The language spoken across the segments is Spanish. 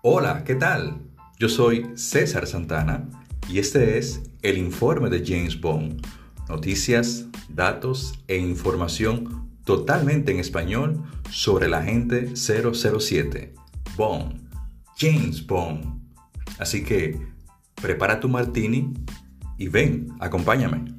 Hola, ¿qué tal? Yo soy César Santana y este es el informe de James Bond. Noticias, datos e información totalmente en español sobre el agente 007, Bond, James Bond. Así que prepara tu martini y ven, acompáñame.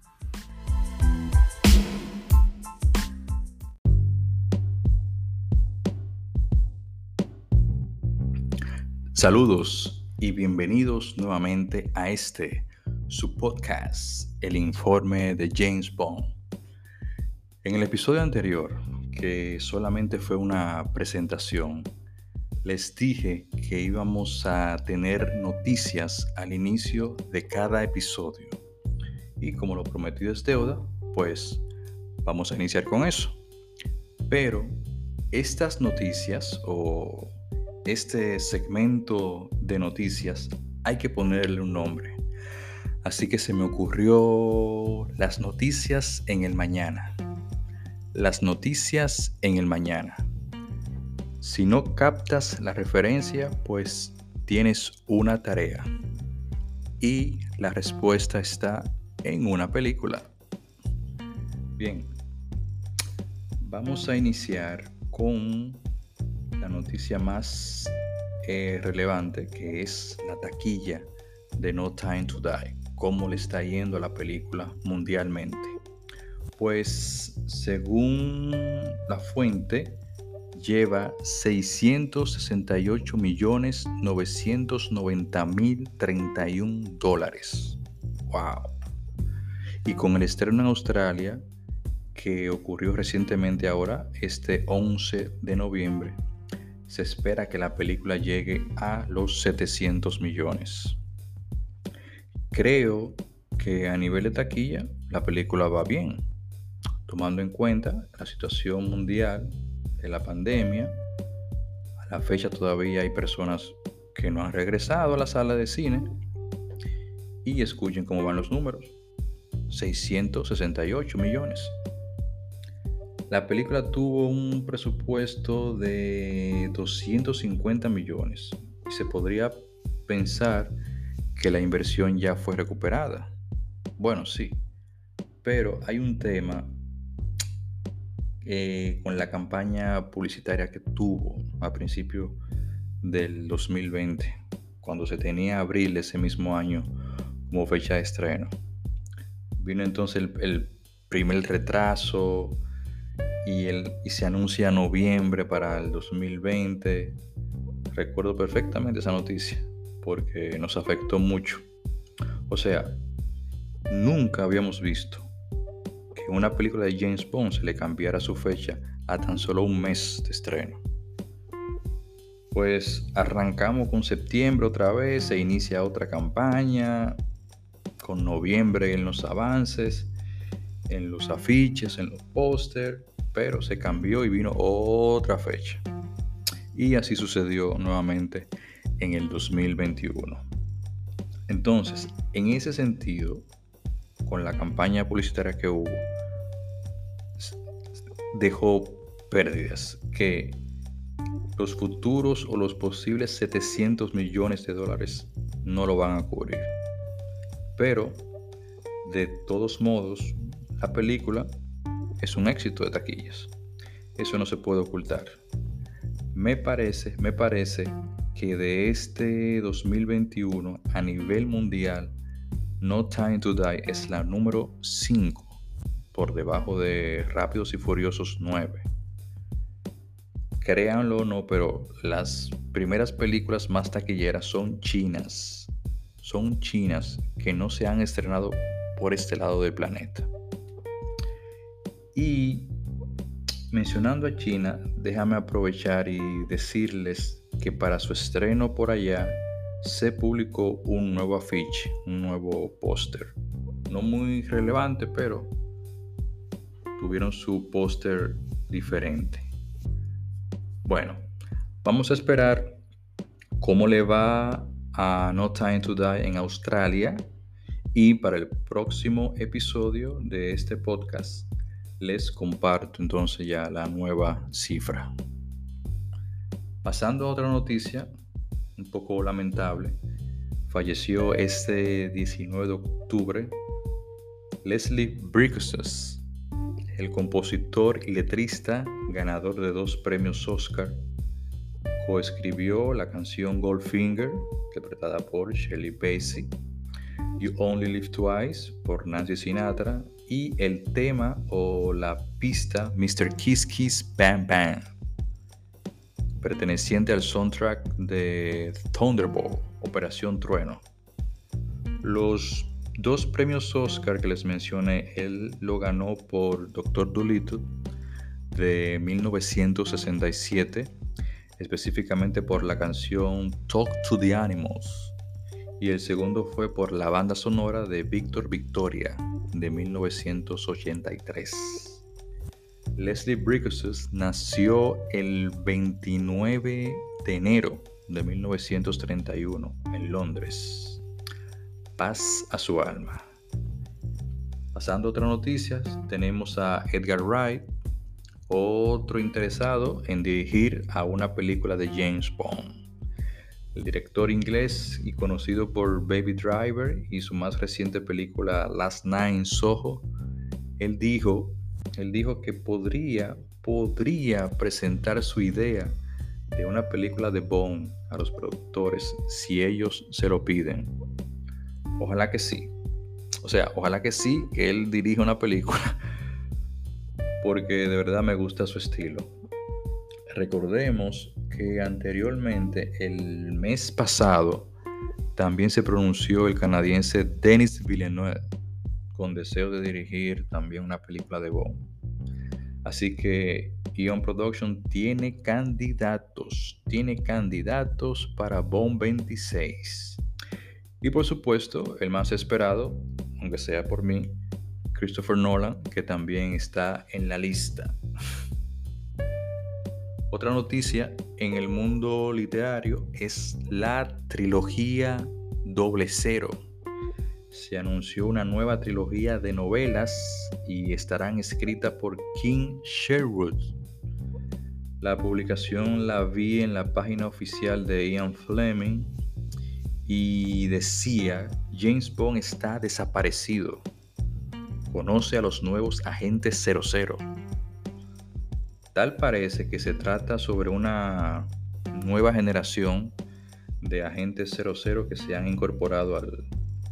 Saludos y bienvenidos nuevamente a su podcast, el informe de James Bond. En el episodio anterior, que solamente fue una presentación, les dije que íbamos a tener noticias al inicio de cada episodio. Y como lo prometido es deuda, pues vamos a iniciar con eso. Pero estas noticias o este segmento de noticias hay que ponerle un nombre. Así que se me ocurrió las noticias en el mañana. Las noticias en el mañana. Si no captas la referencia, pues tienes una tarea. Y la respuesta está en una película. Bien, vamos a iniciar con la noticia más relevante, que es la taquilla de No Time to Die. ¿Cómo le está yendo a la película mundialmente? Pues según la fuente, lleva $668,990,031. ¡Wow! Y con el estreno en Australia, que ocurrió recientemente ahora, este 11 de noviembre, se espera que la película llegue a los 700 millones. Creo que a nivel de taquilla la película va bien, tomando en cuenta la situación mundial de la pandemia. A la fecha todavía hay personas que no han regresado a la sala de cine y escuchen cómo van los números. 668 millones. La película tuvo un presupuesto de 250 millones y se podría pensar que la inversión ya fue recuperada. Bueno, sí, pero hay un tema con la campaña publicitaria que tuvo a principios del 2020, cuando se tenía abril de ese mismo año como fecha de estreno. Vino entonces el primer retraso y se anuncia noviembre para el 2020. Recuerdo perfectamente esa noticia porque nos afectó mucho. O sea, nunca habíamos visto que una película de James Bond se le cambiara su fecha a tan solo un mes de estreno. Pues arrancamos con septiembre otra vez, se inicia otra campaña, con noviembre en los avances, en los afiches, en los pósters, pero se cambió y vino otra fecha. Y así sucedió nuevamente en el 2021. Entonces, en ese sentido, con la campaña publicitaria que hubo, dejó pérdidas que los futuros o los posibles 700 millones de dólares no lo van a cubrir. Pero, de todos modos, la película es un éxito de taquillas. Eso no se puede ocultar. Me parece que de este 2021 a nivel mundial, No Time to Die es la número 5, por debajo de Rápidos y Furiosos 9. Créanlo o no, pero las primeras películas más taquilleras son chinas. Son chinas que no se han estrenado por este lado del planeta. Y mencionando a China, déjame aprovechar y decirles que para su estreno por allá se publicó un nuevo afiche, un nuevo póster. No muy relevante, pero tuvieron su póster diferente. Bueno, vamos a esperar cómo le va a No Time to Die en Australia, y para el próximo episodio de este podcast les comparto entonces ya la nueva cifra. Pasando a otra noticia, un poco lamentable. Falleció este 19 de octubre Leslie Bricusse, el compositor y letrista ganador de 2 premios Oscar. Coescribió la canción Goldfinger, interpretada por Shirley Bassey, You Only Live Twice por Nancy Sinatra y el tema o la pista Mr. Kiss Kiss Bang Bang, perteneciente al soundtrack de Thunderbolt, Operación Trueno. Los 2 premios Oscar que les mencioné, él lo ganó por Dr. Dolittle de 1967, específicamente por la canción Talk to the Animals, y el segundo fue por la banda sonora de Víctor Victoria de 1983. Leslie Bricusse nació el 29 de enero de 1931 en Londres. Paz a su alma. Pasando a otras noticias, tenemos a Edgar Wright, otro interesado en dirigir a una película de James Bond. El director inglés y conocido por Baby Driver y su más reciente película Last Night in Soho, él dijo que podría presentar su idea de una película de Bond a los productores si ellos se lo piden. Ojalá que sí. Ojalá que sí, que él dirija una película, porque de verdad me gusta su estilo. Recordemos que anteriormente, el mes pasado, también se pronunció el canadiense Denis Villeneuve con deseo de dirigir también una película de Bond. Así que Eon Production tiene candidatos para Bond 26. Y por supuesto, el más esperado, aunque sea por mí, Christopher Nolan, que también está en la lista. Otra noticia en el mundo literario es la trilogía 00. Se anunció una nueva trilogía de novelas y estarán escritas por King Sherwood. La publicación la vi en la página oficial de Ian Fleming y decía: James Bond está desaparecido. Conoce a los nuevos agentes 00. Tal parece que se trata sobre una nueva generación de agentes 00 que se han incorporado al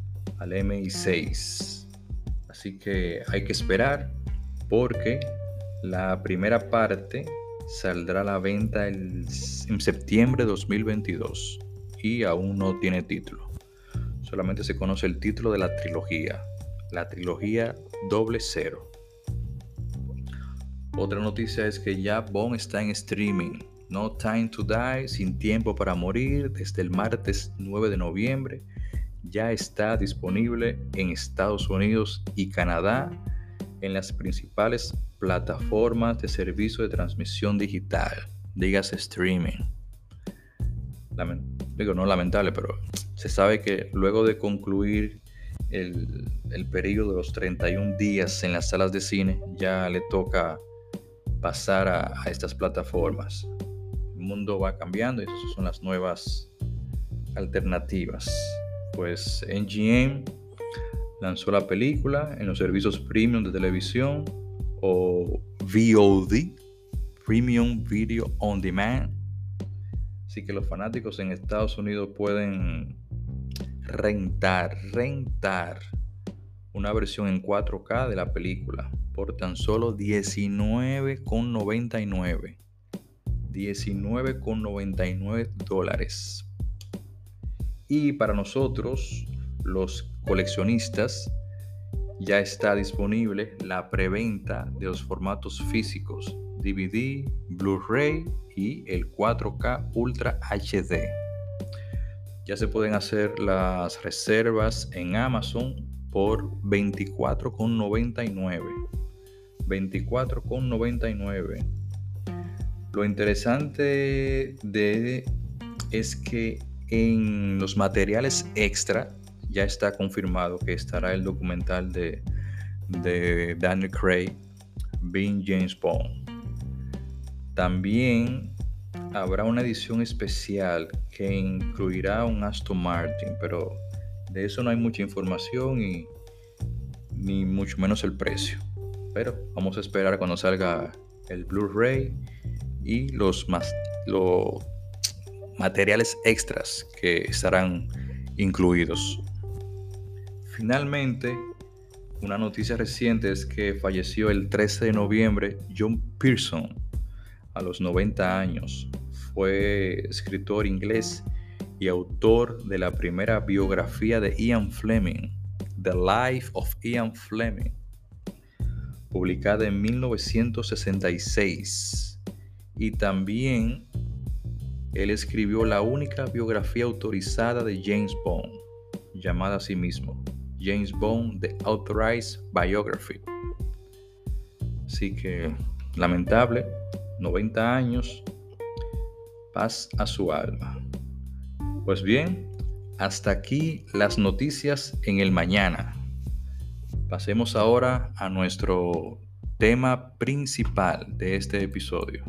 MI6. Así que hay que esperar, porque la primera parte saldrá a la venta en septiembre de 2022 y aún no tiene título. Solamente se conoce el título de la trilogía 00. Otra noticia es que ya Bond está en streaming. No Time to Die, Sin Tiempo para Morir, desde el martes 9 de noviembre, ya está disponible en Estados Unidos y Canadá en las principales plataformas de servicio de transmisión digital, dígase streaming. No lamentable, pero se sabe que luego de concluir el periodo de los 31 días en las salas de cine, ya le toca pasar a estas plataformas. El mundo va cambiando y esas son las nuevas alternativas. Pues MGM lanzó la película en los servicios premium de televisión o VOD, Premium Video On Demand. Así que los fanáticos en Estados Unidos pueden rentar una versión en 4K de la película por tan solo $19.99. $19.99. Y para nosotros, los coleccionistas, ya está disponible la preventa de los formatos físicos DVD, Blu-ray y el 4K Ultra HD. Ya se pueden hacer las reservas en Amazon por $24.99. $24.99. Lo interesante es que en los materiales extra ya está confirmado que estará el documental de Daniel Craig, Being James Bond. También habrá una edición especial que incluirá un Aston Martin, pero de eso no hay mucha información y ni mucho menos el precio. Pero vamos a esperar cuando salga el Blu-ray y los materiales extras que estarán incluidos. Finalmente, una noticia reciente es que falleció el 13 de noviembre John Pearson a los 90 años. Fue escritor inglés y autor de la primera biografía de Ian Fleming, The Life of Ian Fleming, publicada en 1966. Y también él escribió la única biografía autorizada de James Bond, llamada a sí mismo James Bond The Authorized Biography. Así que, lamentable, 90 años, paz a su alma. Pues bien, hasta aquí las noticias en el mañana. Pasemos ahora a nuestro tema principal de este episodio.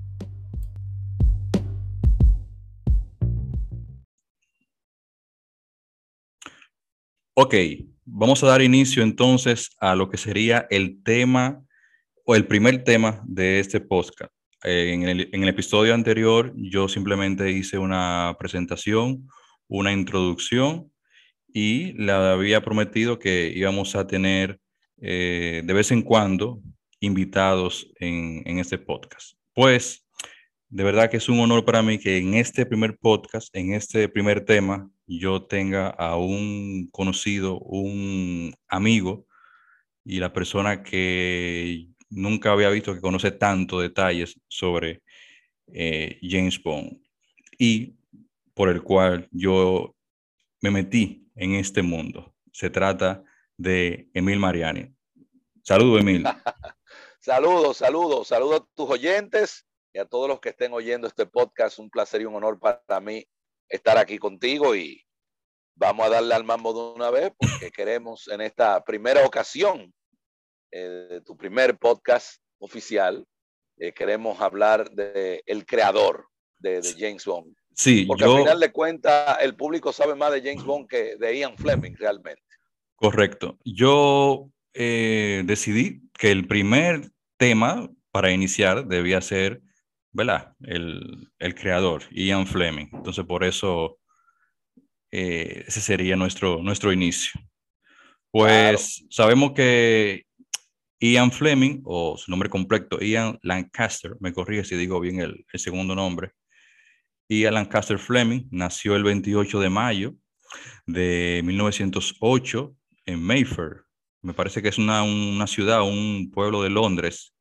Ok, vamos a dar inicio entonces a lo que sería el tema o el primer tema de este podcast. En el episodio anterior yo simplemente hice una presentación, una introducción y le había prometido que íbamos a tener de vez en cuando invitados en este podcast. Pues de verdad que es un honor para mí que en este primer podcast, en este primer tema, yo tenga a un conocido, un amigo y la persona que nunca había visto que conoce tanto detalles sobre James Bond y por el cual yo me metí en este mundo. Se trata de Emil Mariani. Saludos, Emil. Saludos a tus oyentes y a todos los que estén oyendo este podcast. Un placer y un honor para mí estar aquí contigo y vamos a darle al mambo de una vez porque queremos en esta primera ocasión de tu primer podcast oficial, queremos hablar de el creador de James Bond. Sí, Porque al final de cuentas el público sabe más de James Bond que de Ian Fleming realmente. Correcto. Yo decidí que el primer tema para iniciar debía ser, ¿verdad? El creador, Ian Fleming. Entonces, por eso ese sería nuestro inicio. Claro. Pues sabemos que Ian Fleming, o su nombre completo, Ian Lancaster, me corrige si digo bien el segundo nombre, Ian Lancaster Fleming nació el 28 de mayo de 1908 en Mayfair. Me parece que es una ciudad, un pueblo de Londres.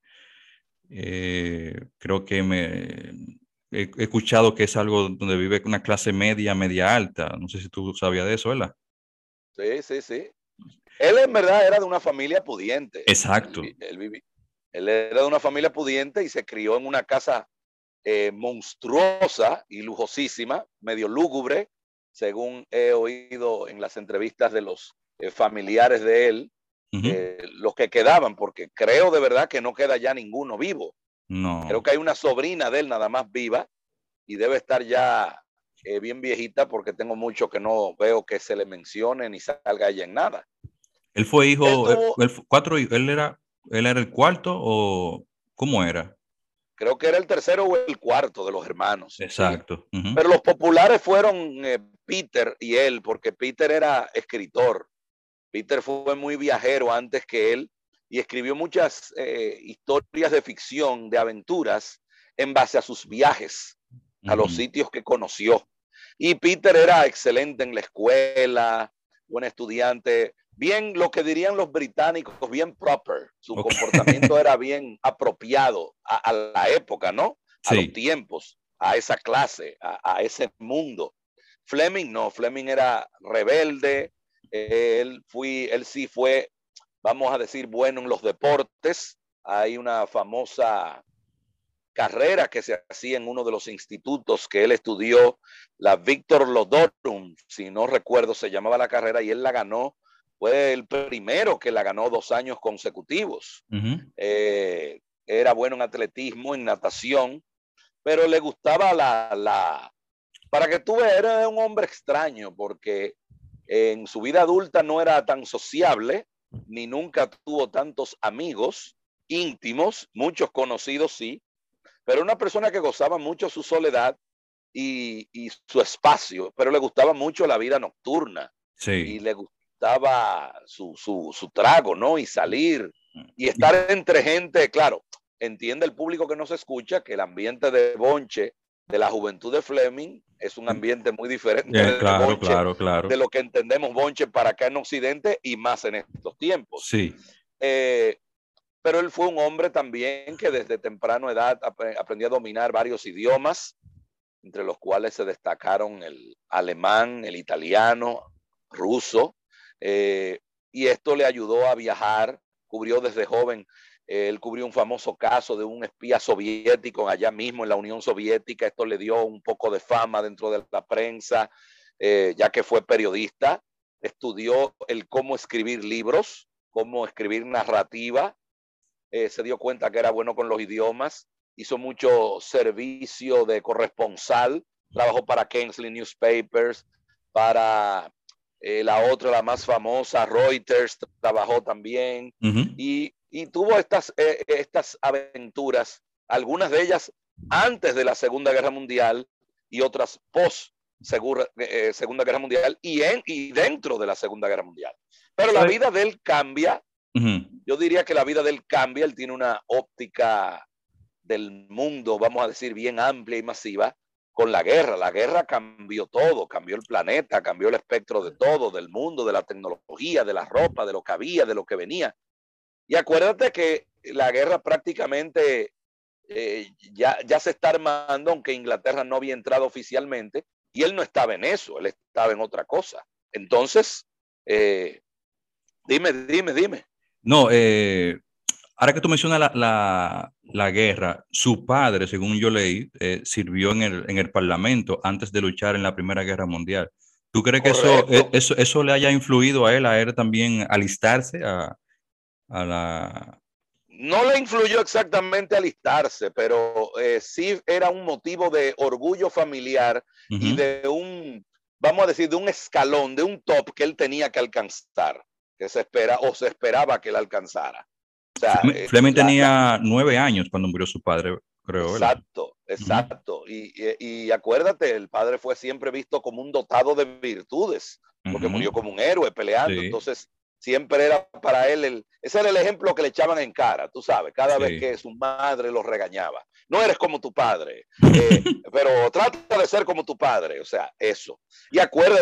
Creo que he escuchado que es algo donde vive una clase media, media alta. No sé si tú sabías de eso, ¿verdad? Sí. Él en verdad era de una familia pudiente. Exacto. Él era de una familia pudiente y se crió en una casa monstruosa y lujosísima, medio lúgubre, según he oído en las entrevistas de los familiares de él, los que quedaban, porque creo de verdad que no queda ya ninguno vivo. No. Creo que hay una sobrina de él nada más viva y debe estar ya bien viejita porque tengo mucho que no veo que se le mencione ni salga ella en nada. Él fue hijo, Tuvo, él era el cuarto o cómo era. creo que era el tercero o el cuarto de los hermanos. Sí. Exacto. Pero los populares fueron Peter y él, porque Peter era escritor. Peter fue muy viajero antes que él y escribió muchas historias de ficción, de aventuras, en base a sus viajes, a los sitios que conoció. Y Peter era excelente en la escuela, buen estudiante, bien lo que dirían los británicos, bien proper. Su comportamiento era bien apropiado a la época, ¿no? A los tiempos, a esa clase, a ese mundo. Fleming no, Fleming era rebelde, él sí fue, vamos a decir, bueno en los deportes. Hay una famosa carrera que se hacía en uno de los institutos que él estudió, la Victor Lodorum, si no recuerdo, se llamaba la carrera, y él la ganó. Fue el primero que la ganó 2 años consecutivos. Era bueno en atletismo, en natación, pero le gustaba para que tú veas, era un hombre extraño, porque en su vida adulta no era tan sociable, ni nunca tuvo tantos amigos íntimos, muchos conocidos sí, pero una persona que gozaba mucho su soledad y su espacio, pero le gustaba mucho la vida nocturna y Sí. le gustaba su trago, ¿no? Y salir y estar entre gente, claro, entiende el público que nos escucha que el ambiente de bonche de la juventud de Fleming es un ambiente muy diferente de Claro, bonche claro, de claro. lo que entendemos bonche para acá en Occidente y más en estos tiempos. Sí. Eh, pero él fue un hombre también que desde temprana edad aprendió a dominar varios idiomas, entre los cuales se destacaron el alemán, el italiano, ruso, eh, y esto le ayudó a viajar, cubrió desde joven, él cubrió un famoso caso de un espía soviético allá mismo en la Unión Soviética, esto le dio un poco de fama dentro de la prensa, ya que fue periodista, estudió el cómo escribir libros, cómo escribir narrativa, se dio cuenta que era bueno con los idiomas, hizo mucho servicio de corresponsal, trabajó para Kingsley Newspapers, para la otra, la más famosa, Reuters, trabajó también, Ujú. y tuvo estas aventuras, algunas de ellas antes de la Segunda Guerra Mundial y otras post Segunda Guerra Mundial y dentro de la Segunda Guerra Mundial. Pero la vida de él cambia. Ujú. Yo diría que la vida de él cambia, él tiene una óptica del mundo, vamos a decir, bien amplia y masiva con la guerra. La guerra cambió todo, cambió el planeta, cambió el espectro de todo, del mundo, de la tecnología, de la ropa, de lo que había, de lo que venía. Y acuérdate que la guerra prácticamente ya se está armando, aunque Inglaterra no había entrado oficialmente, y él no estaba en eso, él estaba en otra cosa. Entonces, dime. No, ahora que tú mencionas la guerra, su padre, según yo leí, sirvió en el Parlamento antes de luchar en la Primera Guerra Mundial. ¿Tú crees que Correcto. eso le haya influido a él también alistarse a la... No le influyó exactamente alistarse, pero sí era un motivo de orgullo familiar y Ujú. de vamos a decir, de un escalón, de un top que él tenía que alcanzar, que se esperaba que él alcanzara. O sea, Fleming tenía 9 años cuando murió su padre, creo, ¿verdad? exacto, Ujú. exacto. Y acuérdate, el padre fue siempre visto como un dotado de virtudes, porque Ujú. murió como un héroe peleando. Sí, Entonces, siempre era para él, ese era el ejemplo que le echaban en cara, tú sabes, cada vez sí. que su madre lo regañaba. No eres como tu padre, pero trata de ser como tu padre, o sea, eso. Y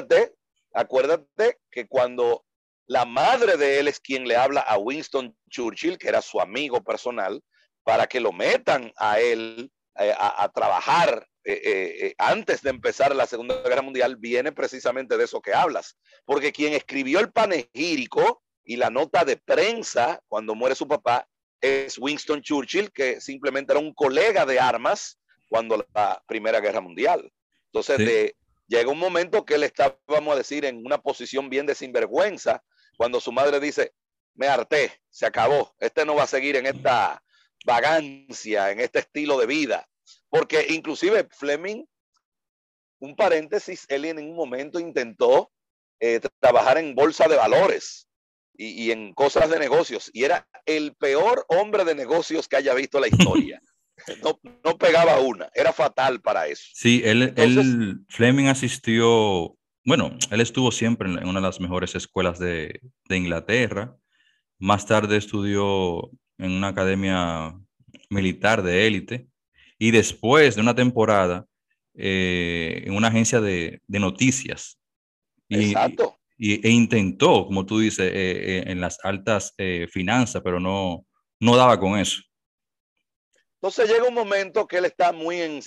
acuérdate que cuando la madre de él es quien le habla a Winston Churchill, que era su amigo personal, para que lo metan a él a trabajar antes de empezar la Segunda Guerra Mundial, viene precisamente de eso que hablas. Porque quien escribió el panegírico y la nota de prensa cuando muere su papá es Winston Churchill, que simplemente era un colega de armas cuando la Primera Guerra Mundial. Entonces, Sí. llega un momento que él está, vamos a decir, en una posición bien de sinvergüenza, cuando su madre dice, me harté, se acabó, este no va a seguir en esta vagancia, en este estilo de vida. Porque inclusive Fleming, un paréntesis, él en un momento intentó trabajar en bolsa de valores y en cosas de negocios, y era el peor hombre de negocios que haya visto la historia. No pegaba una, era fatal para eso. Sí, Entonces, Fleming asistió, bueno, él estuvo siempre en una de las mejores escuelas de Inglaterra. Más tarde estudió en una academia militar de élite y después de una temporada en una agencia de noticias exacto. e intentó, como tú dices, en las altas finanzas, pero no daba con eso. Entonces llega un momento que él está muy en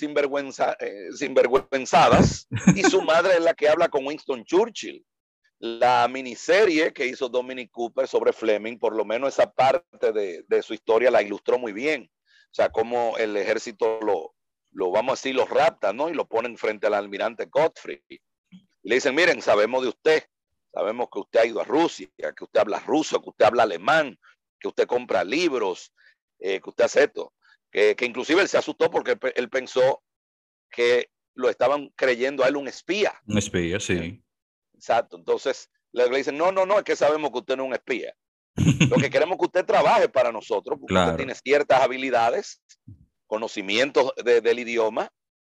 sinvergüenzadas y su madre es la que habla con Winston Churchill. La miniserie que hizo Dominic Cooper sobre Fleming, por lo menos esa parte de su historia la ilustró muy bien. O sea, cómo el ejército vamos a decir, lo rapta, ¿no? Y lo ponen frente al almirante Godfrey. Y le dicen, miren, sabemos de usted, sabemos que usted ha ido a Rusia, que usted habla ruso, que usted habla alemán, que usted compra libros, que usted hace esto. que inclusive él se asustó porque él pensó que lo estaban creyendo a él un espía. Un espía, sí. Exacto. Entonces le dicen, no, es que sabemos que usted no es un espía. Lo que queremos es que usted trabaje para nosotros, porque usted Claro. tiene ciertas habilidades, conocimientos del idioma,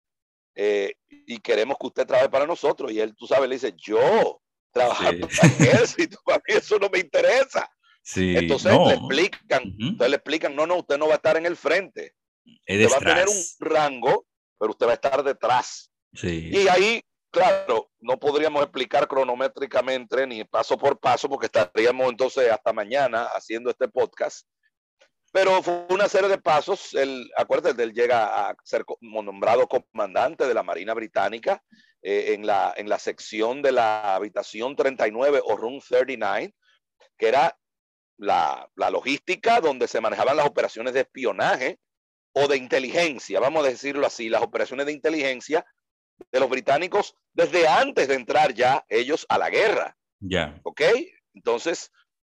y queremos que usted trabaje para nosotros. Y él, tú sabes, le dice, yo trabajar Sí. para el ejército, para mí eso no me interesa. Sí, Entonces le no. explican, Ujú. no, usted no va a estar en el frente. Es Usted va a tener un detrás. rango, pero usted va a estar detrás. Sí. Y ahí, claro, no podríamos explicar cronométricamente ni paso por paso, porque estaríamos entonces hasta mañana haciendo este podcast. Pero fue una serie de pasos. Acuérdate, él llega a ser nombrado comandante de la Marina Británica en la sección de la habitación 39 o Room 39, que era la logística donde se manejaban las operaciones de espionaje o de inteligencia, vamos a decirlo así, las operaciones de inteligencia de los británicos desde antes de entrar ya ellos a la guerra. Ya. ¿Ok? Entonces,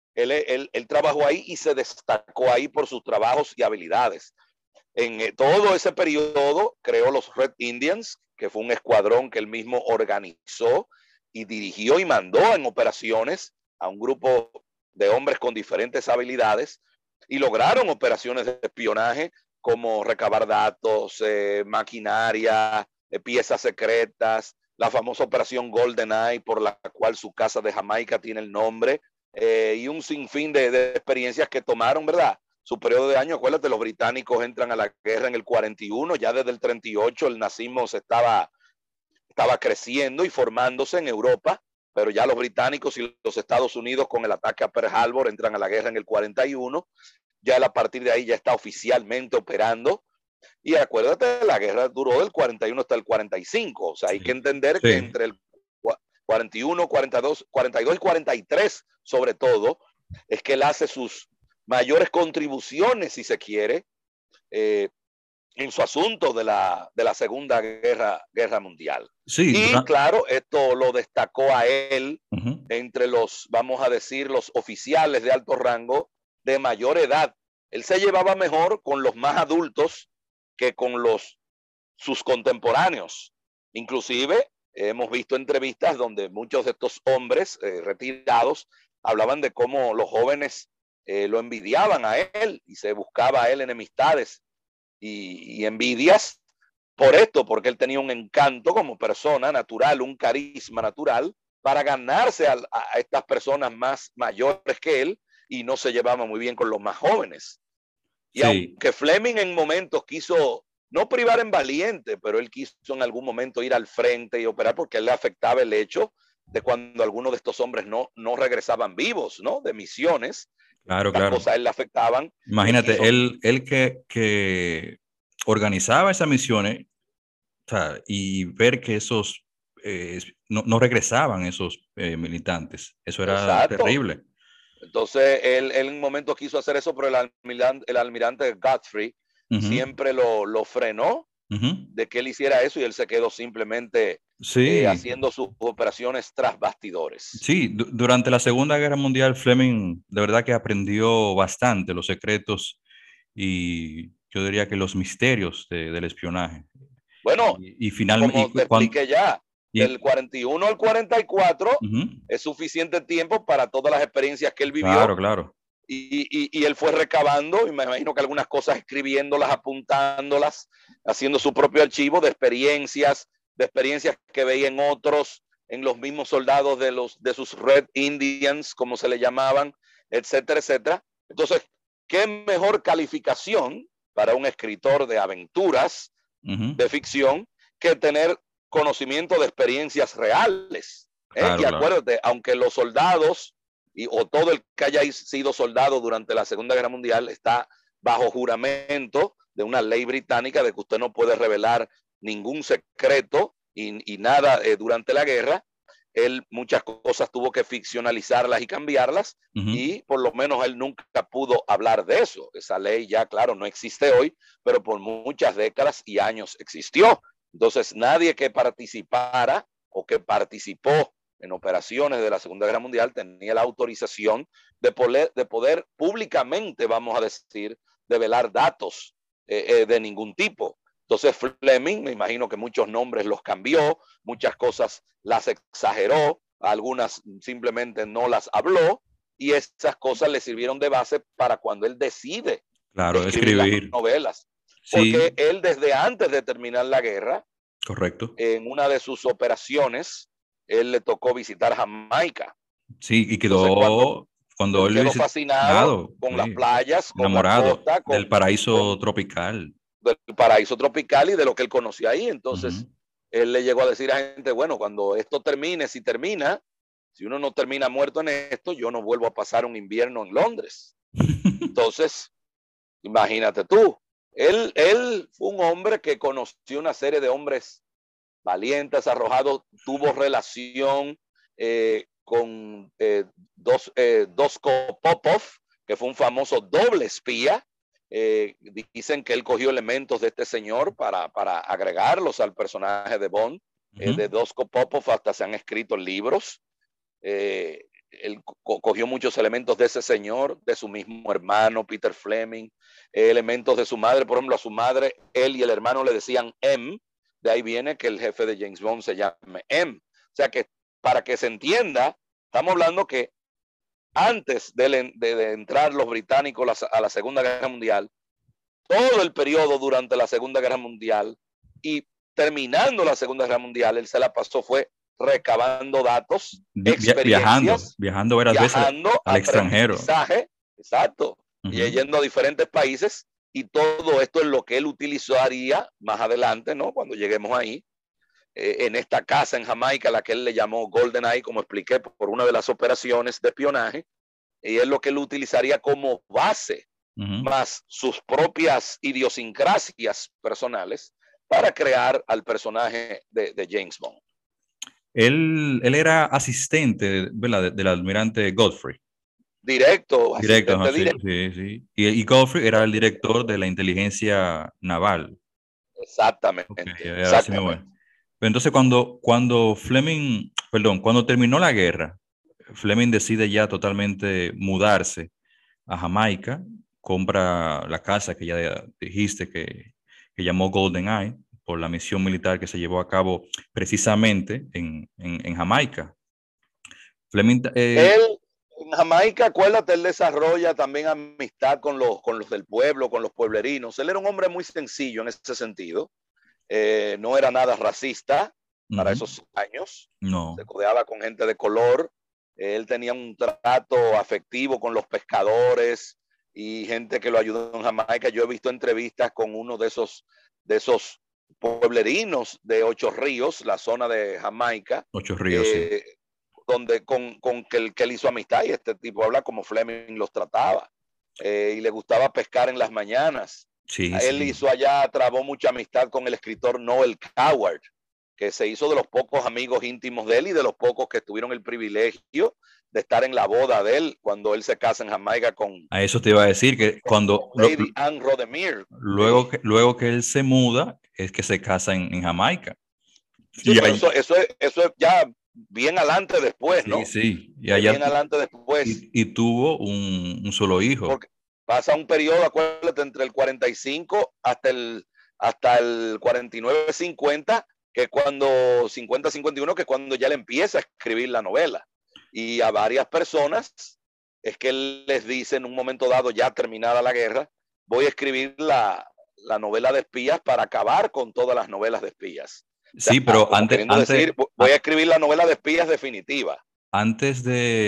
él trabajó ahí y se destacó ahí por sus trabajos y habilidades. En todo ese periodo creó los Red Indians, que fue un escuadrón que él mismo organizó y dirigió y mandó en operaciones a un grupo de hombres con diferentes habilidades y lograron operaciones de espionaje como recabar datos, maquinaria, piezas secretas, la famosa operación GoldenEye, por la cual su casa de Jamaica tiene el nombre, y un sinfín de experiencias que tomaron, ¿verdad? Su periodo de años. Acuérdate, los británicos entran a la guerra en el 41, ya desde el 38 el nazismo estaba creciendo y formándose en Europa, pero ya los británicos y los Estados Unidos con el ataque a Pearl Harbor entran a la guerra en el 41, ya a partir de ahí ya está oficialmente operando. Y acuérdate, la guerra duró del 41 hasta el 45, o sea, hay que Sí. entender que Sí. entre el 41, 42 y 43, sobre todo, es que él hace sus mayores contribuciones, si se quiere, eh, en su asunto de la Segunda Guerra Mundial. Sí, Y claro, esto lo destacó a él ujú. entre los, vamos a decir, los oficiales de alto rango de mayor edad. Él se llevaba mejor con los más adultos que con sus contemporáneos. Inclusive hemos visto entrevistas donde muchos de estos hombres retirados hablaban de cómo los jóvenes lo envidiaban a él y se buscaba a él enemistades y envidias por esto, porque él tenía un encanto como persona natural, un carisma natural para ganarse a estas personas más mayores que él, y no se llevaba muy bien con los más jóvenes. Y Sí. aunque Fleming en momentos quiso no privar en valiente, pero él quiso en algún momento ir al frente y operar, porque a él le afectaba el hecho de cuando algunos de estos hombres no regresaban vivos, ¿no? De misiones, Claro, estas claro. cosas a él le afectaban, y él Imagínate, quiso. él que organizaba esas misiones, o sea, y ver que esos no regresaban esos militantes. Eso era Exacto. terrible. Entonces, él en un momento quiso hacer eso, pero el almirante Godfrey Ujú, siempre lo frenó ujú. de que él hiciera eso, y él se quedó simplemente Sí, haciendo sus operaciones tras bastidores. sí, durante la Segunda Guerra Mundial, Fleming de verdad que aprendió bastante los secretos y yo diría que los misterios del espionaje. Bueno, Y finalmente, como te expliqué ya, del 41 al 44 ujú, es suficiente tiempo para todas las experiencias que él claro, vivió, claro. y él fue recabando, y me imagino que algunas cosas escribiéndolas, apuntándolas, haciendo su propio archivo de experiencias que veía en otros, en los mismos soldados de sus Red Indians, como se le llamaban, etcétera, etcétera. Entonces, ¿qué mejor calificación para un escritor de aventuras, Ujú, de ficción, que tener conocimiento de experiencias reales? claro, Y claro. acuérdate, aunque los soldados o todo el que haya sido soldado durante la Segunda Guerra Mundial está bajo juramento de una ley británica de que usted no puede revelar ningún secreto y nada durante la guerra. Él muchas cosas tuvo que ficcionalizarlas y cambiarlas, Ujú, y por lo menos él nunca pudo hablar de eso. Esa ley ya, claro, no existe hoy, pero por muchas décadas y años existió. Entonces, nadie que participara o que participó en operaciones de la Segunda Guerra Mundial tenía la autorización de poder públicamente, vamos a decir, develar datos de ningún tipo. Entonces Fleming, me imagino que muchos nombres los cambió, muchas cosas las exageró, algunas simplemente no las habló, y esas cosas le sirvieron de base para cuando él decide Claro, escribir las escribir. novelas. Porque Sí, él desde antes de terminar la guerra, correcto. en una de sus operaciones, él le tocó visitar Jamaica. Sí, y Entonces, cuando él él quedó fascinado visitado, con las sí, playas, con la enamorado costa, del paraíso tropical. del paraíso tropical y de lo que él conocía ahí. Ujú. Entonces, él le llegó a decir a gente, bueno, cuando esto termine, si termina, si uno no termina muerto en esto, yo no vuelvo a pasar un invierno en Londres. Entonces, imagínate tú, él fue un hombre que conoció una serie de hombres valientes, arrojados, tuvo relación con Dosko Popov, que fue un famoso doble espía. Dicen que él cogió elementos de este señor para agregarlos al personaje de Bond. De Dosko Popov hasta se han escrito libros. Él cogió muchos elementos de ese señor, de su mismo hermano, Peter Fleming, elementos de su madre. Por ejemplo, a su madre, él y el hermano le decían M. De ahí viene que el jefe de James Bond se llame M. O sea que, para que se entienda, estamos hablando que antes de entrar los británicos a la Segunda Guerra Mundial, todo el periodo durante la Segunda Guerra Mundial y terminando la Segunda Guerra Mundial, él se la pasó fue recabando datos, Viajando, experiencias, viajando varias veces viajando, al extranjero. aprendizaje, exacto, y Ujú. yendo a diferentes países, y todo esto es lo que él utilizaría más adelante, ¿no? Cuando lleguemos ahí, en esta casa en Jamaica, la que él le llamó Golden Eye, como expliqué, por una de las operaciones de espionaje, y es lo que él utilizaría como base, Ujú. más sus propias idiosincrasias personales, para crear al personaje de James Bond. Él era asistente, ¿verdad? Del almirante Godfrey. Directo, Directo, ajá, asistente sí, directo. sí, sí. Y Godfrey era el director de la inteligencia naval. Ok, Exactamente, ahora sí me voy. exactamente. Pero entonces cuando Fleming, perdón, cuando terminó la guerra, Fleming decide ya totalmente mudarse a Jamaica, compra la casa que ya dijiste que llamó Golden Eye por la misión militar que se llevó a cabo precisamente en Jamaica. Fleming, Él, en Jamaica, acuérdate, él desarrolla también amistad con los del pueblo, con los pueblerinos. Él era un hombre muy sencillo en ese sentido. No era nada racista para ujú, esos años. Se no, codeaba con gente de color. Él tenía un trato afectivo con los pescadores y gente que lo ayudó en Jamaica. Yo he visto entrevistas con uno de esos pueblerinos de Ocho Ríos, la zona de Jamaica, Ocho Ríos, sí. eh, donde con que él hizo amistad, y este tipo habla como Fleming los trataba, y le gustaba pescar en las mañanas. Sí, Él sí. hizo allá, trabó mucha amistad con el escritor Noel Coward, que se hizo de los pocos amigos íntimos de él y de los pocos que tuvieron el privilegio de estar en la boda de él cuando él se casa en Jamaica A eso te iba a decir que con Lady Anne Rodemere. Sí, luego que él se muda, es que se casa en Jamaica. sí, Y pero ahí, eso es ya bien adelante después, sí, ¿no? sí. Y allá Bien adelante después, y tuvo un solo hijo. porque pasa un periodo, acuérdate, entre el 45 hasta el 49-50, que es cuando 50-51, que es cuando ya le empieza a escribir la novela. Y a varias personas es que él les dice en un momento dado, ya terminada la guerra, voy a escribir la novela de espías para acabar con todas las novelas de espías. O Sí, sea, pero como queriendo decir, voy a escribir la novela de espías definitiva. antes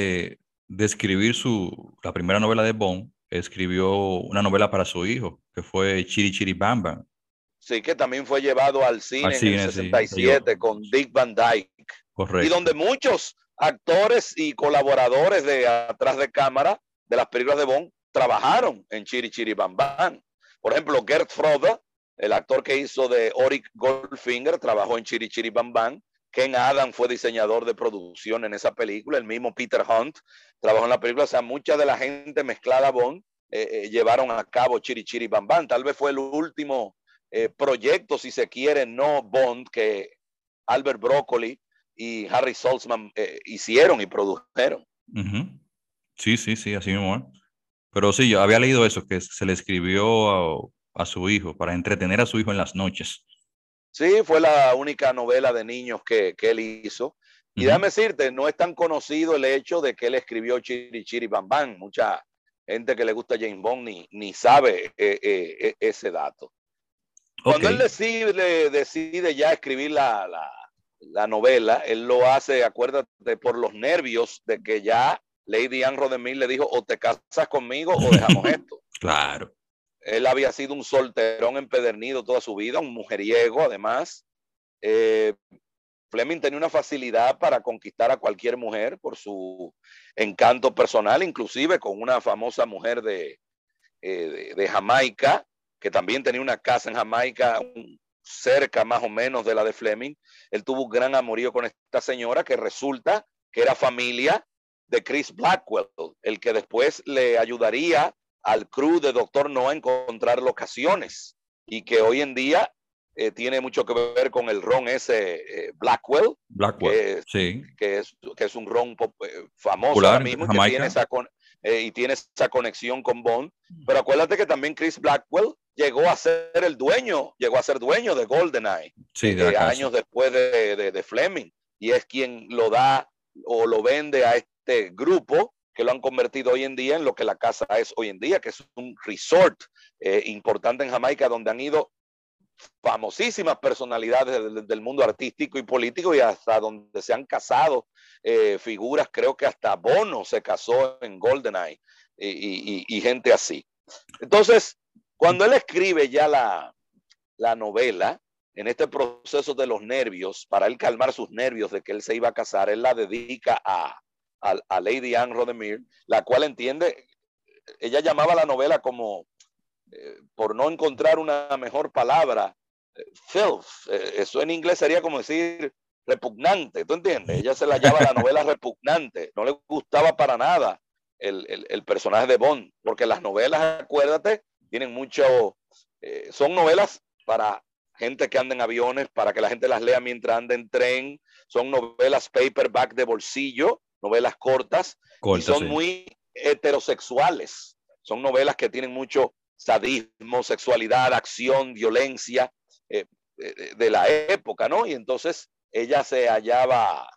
de escribir la primera novela de Bond, escribió una novela para su hijo, que fue Chiri Chiri Bam Bam. Sí, que también fue llevado al Al cine en el cine, sí. 67 con Dick Van Dyke, y Correcto. donde muchos actores y colaboradores de atrás de cámara de las películas de Bond trabajaron en Chiri Chiri Bam Bam. Por ejemplo, Gert Frode, el actor que hizo de Auric Goldfinger, trabajó en Chiri Chiri Bam Bam. Ken Adam fue diseñador de producción en esa película. El mismo Peter Hunt trabajó en la película. O sea, mucha de la gente mezclada a Bond llevaron a cabo Chiri Chiri Bam Bam. Tal vez fue el último proyecto, si se quiere, no Bond, que Albert Broccoli y Harry Saltzman hicieron y produjeron. Ujú. Sí, sí, sí, así mismo. ¿Eh? Pero sí, yo había leído eso, que se le escribió a su hijo, para entretener a su hijo en las noches. Sí, fue la única novela de niños que él hizo. Y déjame decirte, no es tan conocido el hecho de que él escribió Chiri Chiri Bam Bam. Mucha gente que le gusta James Bond ni sabe ese dato. Cuando él decide ya escribir la novela, él lo hace, acuérdate, por los nervios de que ya Lady Anne Rodemil le dijo, o te casas conmigo o dejamos esto. Claro. Él había sido un solterón empedernido toda su vida, un mujeriego además. Fleming tenía una facilidad para conquistar a cualquier mujer por su encanto personal, inclusive con una famosa mujer de Jamaica, que también tenía una casa en Jamaica, cerca más o menos de la de Fleming. Él tuvo un gran amorío con esta señora que resulta que era familia de Chris Blackwell, el que después le ayudaría al crew de Doctor No a encontrar locaciones y que hoy en día tiene mucho que ver con el ron ese Blackwell, que es un ron famoso popular, ahora mismo y tiene esa conexión con Bond. Pero acuérdate que también Chris Blackwell llegó a ser dueño de GoldenEye años después de Fleming, y es quien lo da o lo vende a este grupo que lo han convertido hoy en día en lo que la casa es hoy en día, que es un resort importante en Jamaica, donde han ido famosísimas personalidades del mundo artístico y político, y hasta donde se han casado figuras. Creo que hasta Bono se casó en GoldenEye y gente así. Entonces, cuando él escribe ya la novela, en este proceso de los nervios, para él calmar sus nervios de que él se iba a casar, él la dedica a Lady Anne Rodemil, la cual entiende, ella llamaba la novela como, por no encontrar una mejor palabra, filth. Eso en inglés sería como decir repugnante, ¿tú entiendes? Ella se la llama la novela repugnante, no le gustaba para nada el personaje de Bond, porque las novelas, acuérdate, tienen mucho, son novelas para gente que anda en aviones, para que la gente las lea mientras anda en tren, son novelas paperback de bolsillo, novelas cortas y son muy heterosexuales, son novelas que tienen mucho sadismo, sexualidad, acción, violencia de la época, ¿no? Y entonces ella se hallaba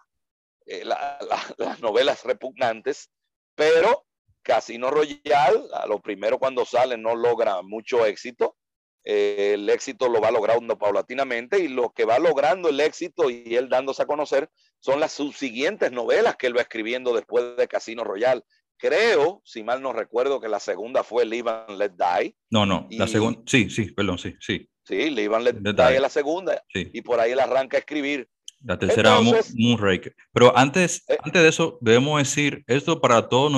las novelas repugnantes, pero Casino Royale, a lo primero cuando sale no logra mucho éxito. El éxito lo va logrando paulatinamente, y lo que va logrando el éxito y él dándose a conocer son las subsiguientes novelas que él va escribiendo después de Casino Royale. Creo, si mal no recuerdo, que la segunda fue Live and Let Die. No, la segunda, sí, perdón. Sí, Live and Let Die es la segunda, y por ahí él arranca a escribir. La tercera, Moonraker. Pero antes de eso, debemos decir, esto para todos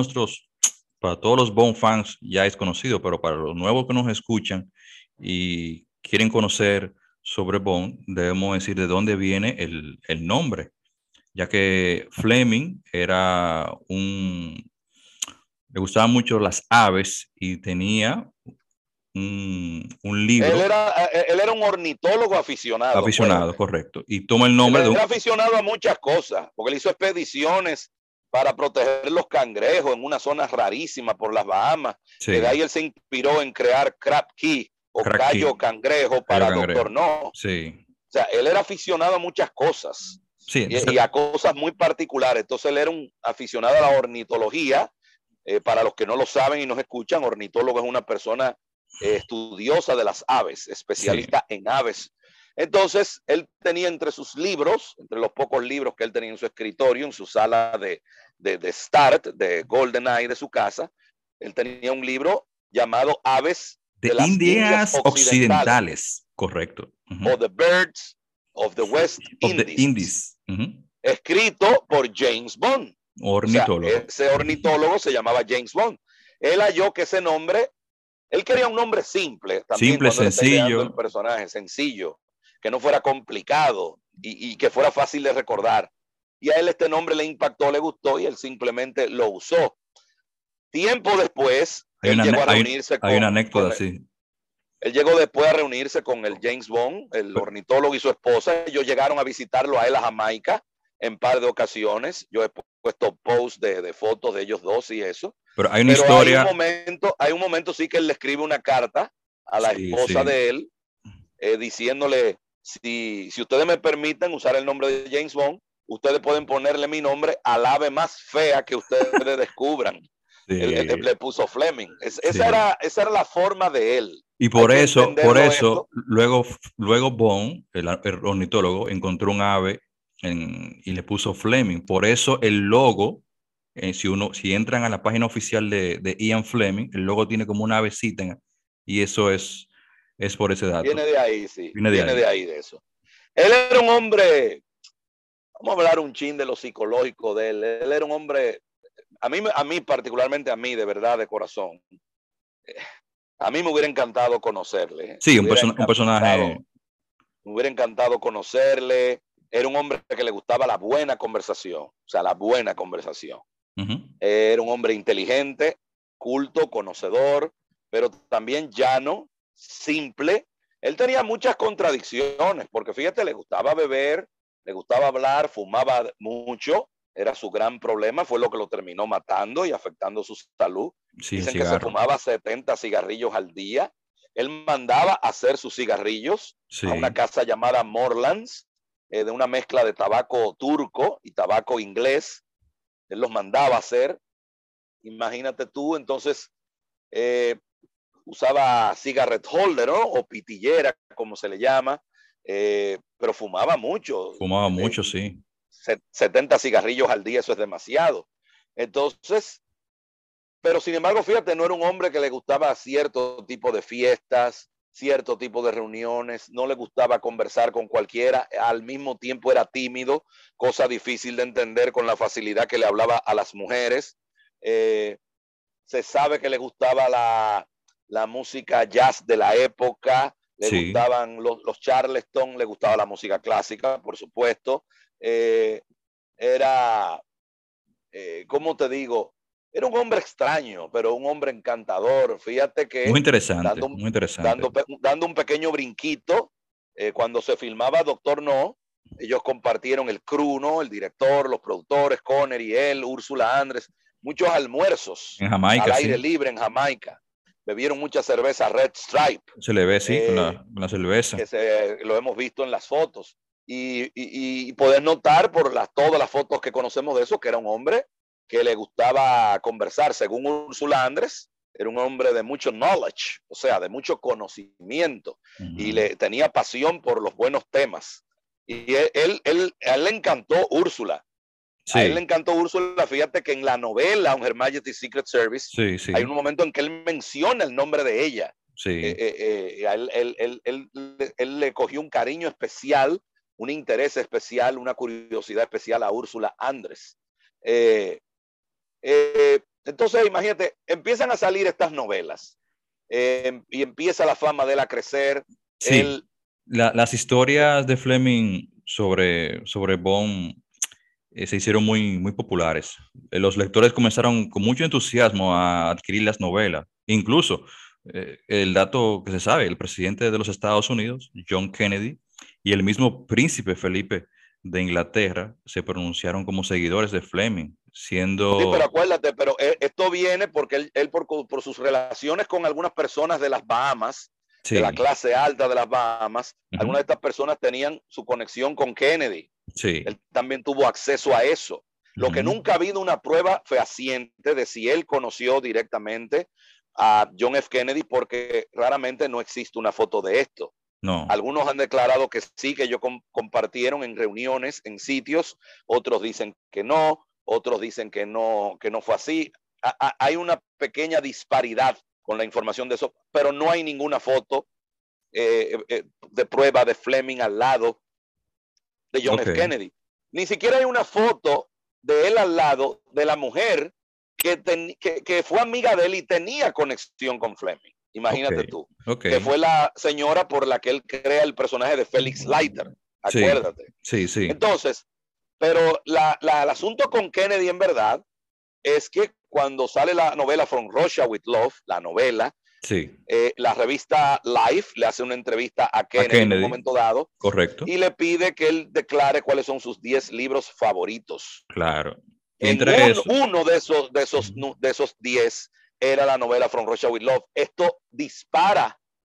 los Bond fans ya es conocido, pero para los nuevos que nos escuchan y quieren conocer sobre Bond, debemos decir de dónde viene el nombre, ya que Fleming le gustaban mucho las aves y tenía un libro. Él era un ornitólogo aficionado. Aficionado, correcto. Y toma el nombre de un... Era aficionado a muchas cosas, porque él hizo expediciones para proteger los cangrejos en una zona rarísima por las Bahamas. Sí. De ahí él se inspiró en crear Crab Key o Cayo Cangrejo para Doctor No. Sí. O sea, él era aficionado a muchas cosas. Sí, y a cosas muy particulares. Entonces él era un aficionado a la ornitología. Para los que no lo saben y nos escuchan, ornitólogo es una persona estudiosa de las aves, especialista en aves. Entonces, él tenía entre sus libros, entre los pocos libros que él tenía en su escritorio, en su sala de Start, de GoldenEye de su casa, él tenía un libro llamado Aves de las Indias Occidentales. Correcto. O The Birds of the West Indies. Escrito por James Bond. Ornitólogo. O sea, ese ornitólogo se llamaba James Bond. Él halló que ese nombre, él quería un nombre simple, también simple, sencillo. El personaje, sencillo, que no fuera complicado y que fuera fácil de recordar. Y a él este nombre le impactó, le gustó, y él simplemente lo usó. Tiempo después, hay una anécdota, sí. Él llegó después a reunirse con el James Bond, el ornitólogo, y su esposa. Ellos llegaron a visitarlo a él a Jamaica en par de ocasiones. Yo he puesto posts de fotos de ellos dos y eso. Pero hay una historia. Hay un momento sí que él le escribe una carta a la Sí, esposa sí. de él, diciéndole, si ustedes me permiten usar el nombre de James Bond, ustedes pueden ponerle mi nombre al ave más fea que ustedes descubran. Sí, Le puso Fleming. sí. Esa era la forma de él. Y Hay que por entenderlo eso, esto. luego Bond, el ornitólogo, encontró un ave y le puso Fleming. Por eso el logo, si entran a la página oficial de Ian Fleming, el logo tiene como una avecita y eso es por ese dato. Viene de ahí, sí. Viene de Viene ahí. de ahí, de eso. Él era un hombre, vamos a hablar un chin de lo psicológico de él. Él era un hombre, a mí particularmente a mí, de verdad, de corazón, a mí me hubiera encantado conocerle. Sí, un personaje. Me hubiera encantado conocerle. Era un hombre que le gustaba la buena conversación, o sea, la buena conversación. Ujú. Era un hombre inteligente, culto, conocedor, pero también llano, simple. Él tenía muchas contradicciones, porque fíjate, le gustaba beber, le gustaba hablar, fumaba mucho, era su gran problema, fue lo que lo terminó matando y afectando su salud. Sí, el Dicen que se cigarro. fumaba 70 cigarrillos al día. Él mandaba hacer sus cigarrillos a una Sí. casa llamada Morlands, de una mezcla de tabaco turco y tabaco inglés. Él los mandaba hacer. Imagínate tú, entonces eh, usaba cigarette holder, ¿no? O pitillera, como se le llama, pero fumaba mucho. Fumaba mucho, sí. 70 cigarrillos al día, eso es demasiado. Entonces, pero sin embargo, fíjate, no era un hombre que le gustaba cierto tipo de fiestas, cierto tipo de reuniones, no le gustaba conversar con cualquiera, al mismo tiempo era tímido, cosa difícil de entender con la facilidad que le hablaba a las mujeres. Eh, Se sabe que le gustaba la música jazz de la época, le Sí. gustaban los Charleston, le gustaba la música clásica, por supuesto. Eh, Era, ¿cómo te digo? Era un hombre extraño, pero un hombre encantador. Fíjate Muy que interesante, dando, muy interesante. dando un pequeño brinquito, cuando se filmaba Doctor No, ellos compartieron el crew, ¿no? El director, los productores, Connery, él, Úrsula Andrés, muchos almuerzos En al Jamaica, aire sí. libre en Jamaica. Bebieron mucha cerveza Red Stripe, Se le ve, sí, eh, con la cerveza. lo hemos visto en las fotos. Y poder notar por todas las fotos que conocemos de eso, que era un hombre que le gustaba conversar. Según Úrsula Andrés, era un hombre de mucho knowledge, o sea, de mucho conocimiento, y Ujú. tenía pasión por los buenos temas. Y a él le encantó Úrsula. A él le Sí, encantó Úrsula. Fíjate que en la novela On Her Majesty's Secret Service sí, hay un sí, momento en que él menciona el nombre de ella. sí. Él le cogió un cariño especial, un interés especial, una curiosidad especial a Úrsula Andrés. Entonces, imagínate, empiezan a salir estas novelas, y empieza la fama de él a crecer. Sí, Él, las historias de Fleming sobre Bond se hicieron muy populares. Los lectores comenzaron con mucho entusiasmo a adquirir las novelas. Incluso, el dato que se sabe, el presidente de los Estados Unidos, John Kennedy, y el mismo príncipe Felipe de Inglaterra se pronunciaron como seguidores de Fleming, sí, pero siendo... acuérdate, pero esto viene porque él por sus relaciones con algunas personas de las Bahamas, de la Sí, clase alta de las Bahamas, ujú, algunas de estas personas tenían su conexión con Kennedy. sí, Él también tuvo acceso a eso. Lo que ujú, nunca ha habido una prueba fehaciente de si él conoció directamente a John F. Kennedy, porque raramente no existe una foto de esto. no, Algunos han declarado que sí, que ellos compartieron en reuniones, en sitios, otros dicen que no, otros dicen que no fue así. Hay una pequeña disparidad con la información de eso, pero no hay ninguna foto de prueba de Fleming al lado de John ok, F. Kennedy. Ni siquiera hay una foto de él al lado de la mujer que fue amiga de él y tenía conexión con Fleming. ok, Imagínate tú, ok, que fue la señora por la que él crea el personaje de Felix Leiter. sí, Acuérdate. sí, sí, Entonces, pero el asunto con Kennedy en verdad es que cuando sale la novela From Russia with Love, la novela, sí, la revista Life le hace una entrevista a a Kennedy en un Kennedy, momento dado correcto, y le pide que él declare cuáles son sus 10 libros favoritos. claro. Y En entre eso, uno de esos 10 era la novela From Russia with Love. Esto dispara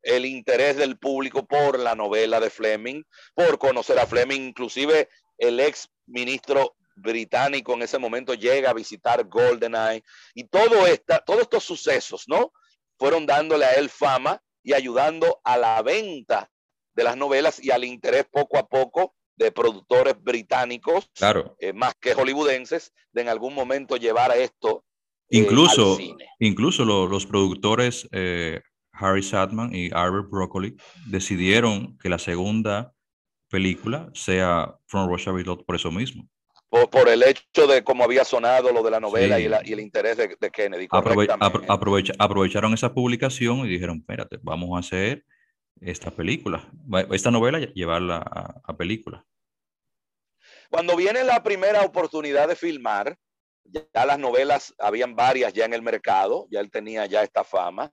el interés del público por la novela de Fleming, por conocer a Fleming. Inclusive el ex ministro británico en ese momento llega a visitar GoldenEye, y todos estos sucesos, ¿no?, fueron dándole a él fama y ayudando a la venta de las novelas y al interés poco a poco de productores británicos, Claro. más que hollywoodenses, de en algún momento llevar esto al Incluso, cine. incluso los productores Harry Sadman y Albert Broccoli decidieron que la segunda película sea From Russia with Love por eso mismo. Por el hecho de cómo había sonado lo de la novela, Sí. y el interés de Kennedy, correctamente. Aprovecharon esa publicación y dijeron, espérate, vamos a hacer esta película, esta novela, llevarla a película. Cuando viene la primera oportunidad de filmar, ya las novelas, habían varias ya en el mercado, ya él tenía ya esta fama.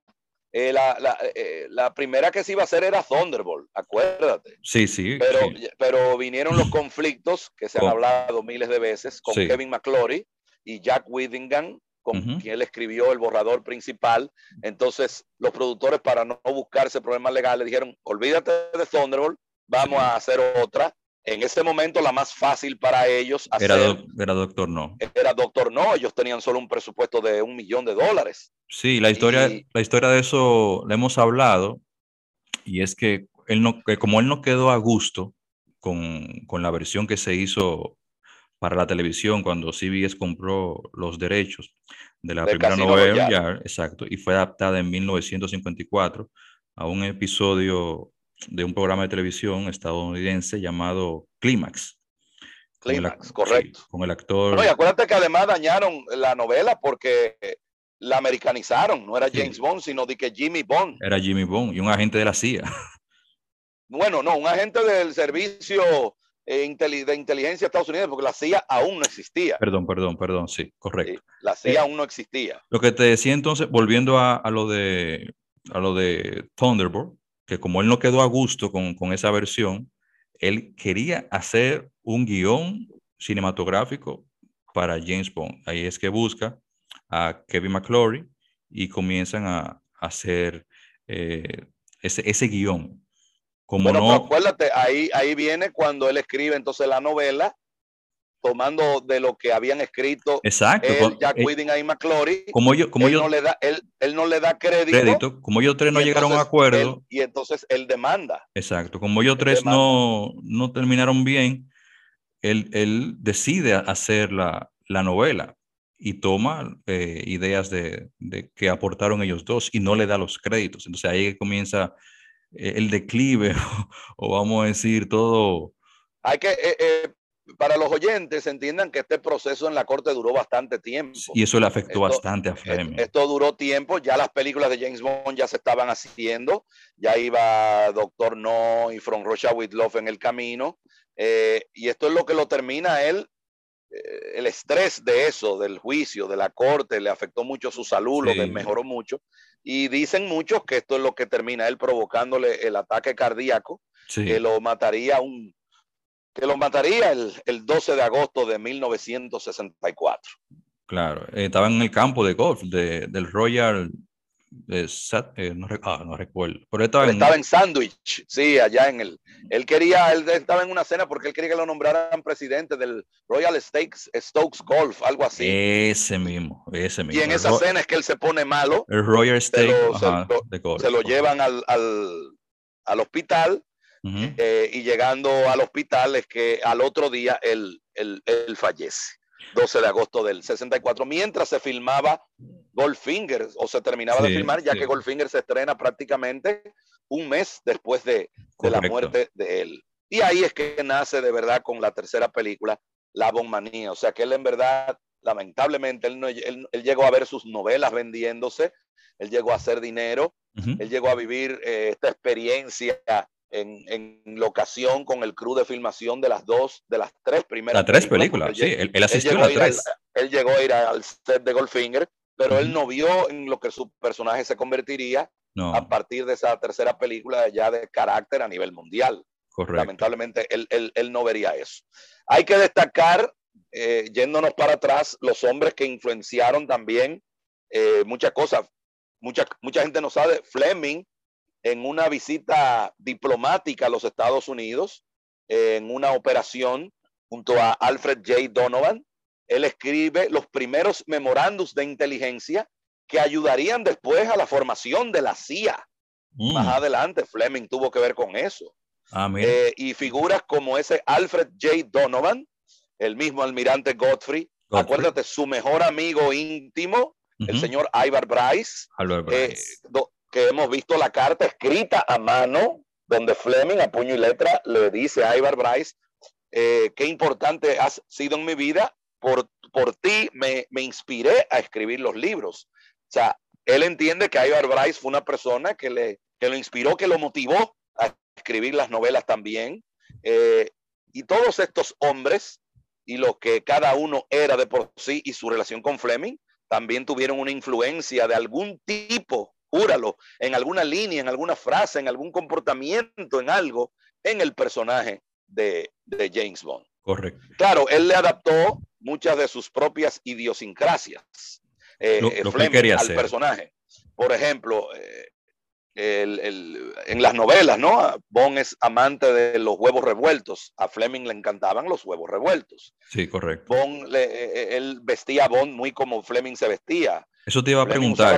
La primera que se iba a hacer era Thunderbolt, acuérdate. Sí, sí. Pero vinieron los conflictos que se han hablado miles de veces con Sí. Kevin McClory y Jack Whittingham, con quien él escribió el borrador principal. Entonces, los productores, para no buscarse problemas legales, dijeron, olvídate de Thunderbolt, vamos a hacer otra. En ese momento, la más fácil para ellos era Doctor No. Era Doctor No. Ellos tenían solo un presupuesto de $1 millón. Sí, la historia de eso la hemos hablado, y es que como él no quedó a gusto con la versión que se hizo para la televisión cuando CBS compró los derechos de la primera novela Royale, exacto, y fue adaptada en 1954 a un episodio de un programa de televisión estadounidense llamado Clímax. Correcto. Sí, con el actor. No, y acuérdate que además dañaron la novela porque la americanizaron. No era James Bond, sino de que Jimmy Bond. Era Jimmy Bond y un agente de la CIA. Bueno, no, un agente del servicio de inteligencia de Estados Unidos, porque la CIA aún no existía. Perdón, sí, correcto. Sí, la CIA aún no existía. Lo que te decía entonces, volviendo a lo de Thunderbolt, que como él no quedó a gusto con esa versión, él quería hacer un guión cinematográfico para James Bond. Ahí es que busca a Kevin McClory y comienzan a hacer ese guión. Pero acuérdate, ahí viene cuando él escribe entonces la novela, tomando de lo que habían escrito. Exacto. Jack Whittingham y McClory. Él no le da crédito. Como ellos tres no llegaron a acuerdo. Y entonces él demanda. Exacto. Como ellos tres no terminaron bien, él decide hacer la novela y toma ideas de que aportaron ellos dos y no le da los créditos. Entonces ahí comienza el declive, o vamos a decir todo. Hay que, para los oyentes, entiendan que este proceso en la corte duró bastante tiempo. Y eso le afectó bastante a Fleming. Esto duró tiempo, ya las películas de James Bond ya se estaban haciendo, ya iba Doctor No y From Russia with Love en el camino, y esto es lo que lo termina él. El estrés de eso, del juicio, de la corte, le afectó mucho su salud, lo desmejoró mucho. Y dicen muchos que esto es lo que termina él provocándole el ataque cardíaco, que lo mataría el 12 de agosto de 1964. Claro, estaba en el campo de golf del Royal. No recuerdo. Pero estaba en Sandwich, sí, allá en él estaba en una cena porque él quería que lo nombraran presidente del Royal Stokes Golf, algo así. Ese mismo. Y en esa cena es que él se pone malo. El Royal Stokes de golf. Se lo llevan al hospital. Y llegando al hospital es que al otro día él fallece. 12 de agosto del 64, mientras se filmaba Goldfinger, o se terminaba de filmar, ya que Goldfinger se estrena prácticamente un mes después de la muerte de él. Y ahí es que nace de verdad con la tercera película, La Bondmanía. O sea que él en verdad, lamentablemente, él llegó a ver sus novelas vendiéndose, él llegó a hacer dinero, él llegó a vivir esta experiencia en locación con el crew de filmación de las tres primeras las tres películas. Sí, él asistió a las tres. Él llegó a ir al set de Goldfinger, pero él no vio en lo que su personaje se convertiría a partir de esa tercera película ya de carácter a nivel mundial. Correcto. Lamentablemente él no vería eso. Hay que destacar, yéndonos para atrás, los hombres que influenciaron también muchas cosas. Mucha gente no sabe, Fleming en una visita diplomática a los Estados Unidos, en una operación junto a Alfred J. Donovan. Él escribe los primeros memorándums de inteligencia que ayudarían después a la formación de la CIA. Más adelante, Fleming tuvo que ver con eso. Y figuras como ese Alfred J. Donovan, el mismo almirante Godfrey. Acuérdate, su mejor amigo íntimo, el señor Ivar Bryce, que hemos visto la carta escrita a mano, donde Fleming, a puño y letra, le dice a Ivar Bryce, qué importante has sido en mi vida, por ti me inspiré a escribir los libros. O sea, él entiende que Ivar Bryce fue una persona que lo inspiró, que lo motivó a escribir las novelas también. Y todos estos hombres, y lo que cada uno era de por sí, y su relación con Fleming, también tuvieron una influencia de algún tipo, júralo, en alguna línea, en alguna frase, en algún comportamiento, en algo, en el personaje de James Bond. Correcto. Claro, él le adaptó muchas de sus propias idiosincrasias lo que quería al hacer. Personaje. Por ejemplo, en las novelas, ¿no? Bond es amante de los huevos revueltos. A Fleming le encantaban los huevos revueltos. Sí, correcto. Bond, él vestía a Bond muy como Fleming se vestía. Eso te iba a preguntar.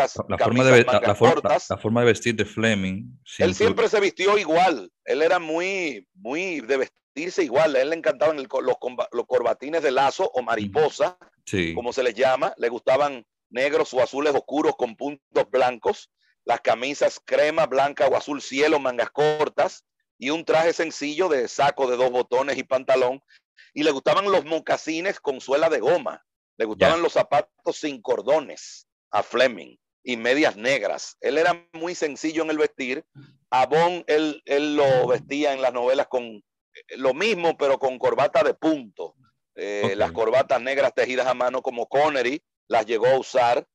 La forma de vestir de Fleming. Él siempre se vistió igual. Él era muy de vestirse igual. A él le encantaban los corbatines de lazo o mariposa, sí, como se les llama. Le gustaban negros o azules oscuros con puntos blancos. Las camisas crema, blanca o azul cielo, mangas cortas. Y un traje sencillo de saco de 2 botones y pantalón. Y le gustaban los mocasines con suela de goma. Le gustaban los zapatos sin cordones a Fleming y medias negras. Él era muy sencillo en el vestir. A Bond, él lo vestía en las novelas con lo mismo, pero con corbata de punto. Las corbatas negras tejidas a mano como Connery las llegó a usar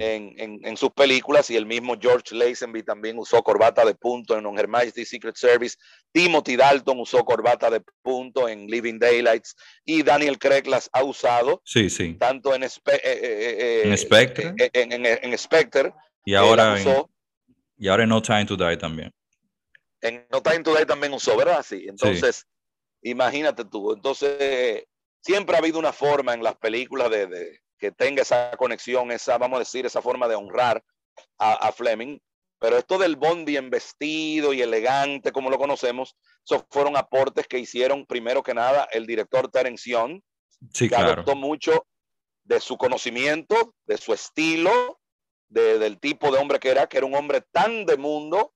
en sus películas, y el mismo George Lazenby también usó corbata de punto en Her Majesty's Secret Service. Timothy Dalton usó corbata de punto en Living Daylights, y Daniel Craig las ha usado tanto en Spectre, en Spectre, y ahora en No Time to Die también. En No Time to Die también usó, ¿verdad? Sí, entonces imagínate tú. Entonces siempre ha habido una forma en las películas de que tenga esa conexión, vamos a decir, esa forma de honrar a Fleming. Pero esto del Bond bien vestido y elegante, como lo conocemos, esos fueron aportes que hicieron, primero que nada, el director Terence Young, que adoptó mucho de su conocimiento, de su estilo, del tipo de hombre que era un hombre tan de mundo,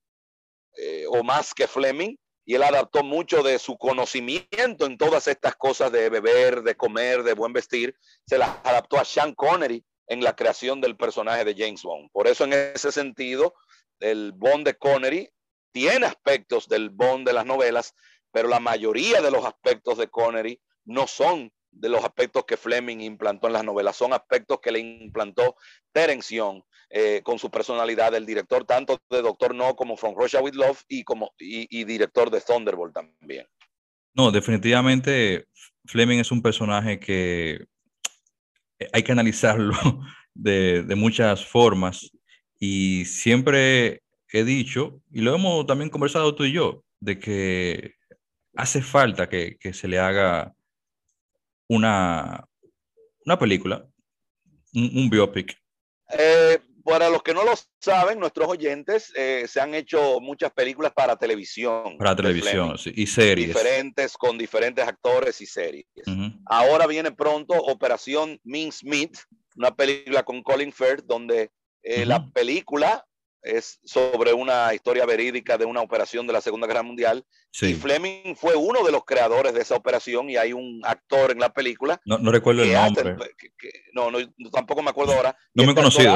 o más que Fleming, y él adaptó mucho de su conocimiento en todas estas cosas de beber, de comer, de buen vestir. Se las adaptó a Sean Connery en la creación del personaje de James Bond. Por eso, en ese sentido, el Bond de Connery tiene aspectos del Bond de las novelas, pero la mayoría de los aspectos de Connery no son de los aspectos que Fleming implantó en las novelas, son aspectos que le implantó Terence Young, con su personalidad, el director tanto de Doctor No como From Russia with Love, y director de Thunderbolt también. No, definitivamente Fleming es un personaje que hay que analizarlo de muchas formas, y siempre he dicho, y lo hemos también conversado tú y yo, de que hace falta que se le haga una película, un biopic. Para los que no lo saben, nuestros oyentes, se han hecho muchas películas para televisión. Para televisión, y series. Diferentes, con diferentes actores y series. Ahora viene pronto Operación Mincemeat, una película con Colin Firth, donde la película es sobre una historia verídica de una operación de la Segunda Guerra Mundial. Y Fleming fue uno de los creadores de esa operación, y hay un actor en la película. No recuerdo el nombre. No, tampoco me acuerdo ahora. No me he conocido.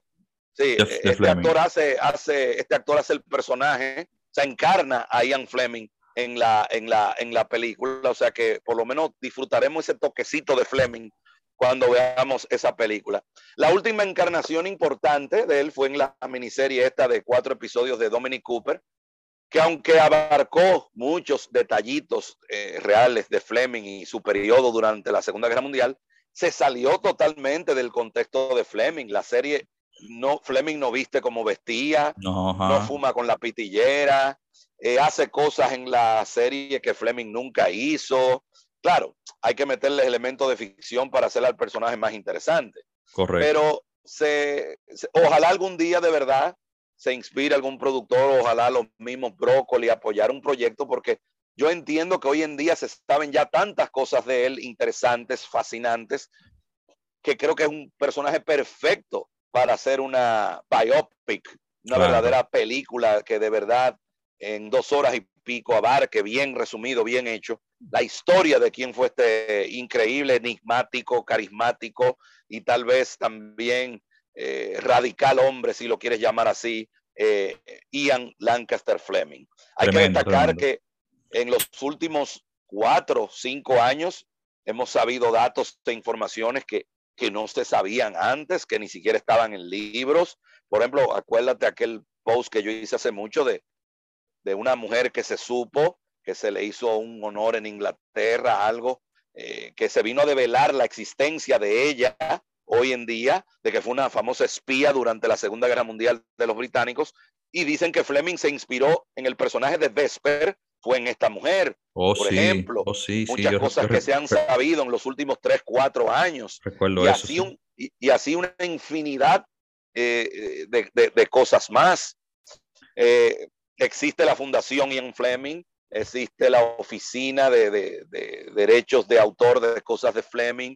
Este actor hace el personaje, se encarna a Ian Fleming en la película. O sea que por lo menos disfrutaremos ese toquecito de Fleming cuando veamos esa película. La última encarnación importante de él fue en la miniserie esta de 4 episodios de Dominic Cooper, que aunque abarcó muchos detallitos reales de Fleming y su periodo durante la Segunda Guerra Mundial, se salió totalmente del contexto de Fleming. La serie Fleming no viste como vestía, No, no ajá. fuma con la pitillera, hace cosas en la serie que Fleming nunca hizo. Claro, hay que meterle elementos de ficción para hacer al personaje más interesante. Correcto. Pero ojalá algún día de verdad se inspire algún productor, ojalá los mismos Brócoli apoyar un proyecto, porque yo entiendo que hoy en día se saben ya tantas cosas de él interesantes, fascinantes, que creo que es un personaje perfecto para hacer una biopic, una Claro. verdadera película que de verdad en 2 horas y pico abarque, bien resumido, bien hecho, la historia de quién fue este increíble, enigmático, carismático y tal vez también radical hombre, si lo quieres llamar así, Ian Lancaster Fleming. Hay que Tremendo, destacar tremendo. que en los últimos 4 o 5 años hemos sabido datos e informaciones que no se sabían antes, que ni siquiera estaban en libros. Por ejemplo, acuérdate aquel post que yo hice hace mucho de una mujer que se supo que se le hizo un honor en Inglaterra, algo que se vino a develar la existencia de ella hoy en día, de que fue una famosa espía durante la Segunda Guerra Mundial de los británicos, y dicen que Fleming se inspiró en el personaje de Vesper, fue en esta mujer, por ejemplo, Oh, sí, sí, muchas cosas que se han sabido en los últimos 3, 4 años, recuerdo y eso, así, sí. y así una infinidad de cosas más. Eh, Existe la Fundación Ian Fleming, existe la Oficina de Derechos de Autor de Cosas de Fleming,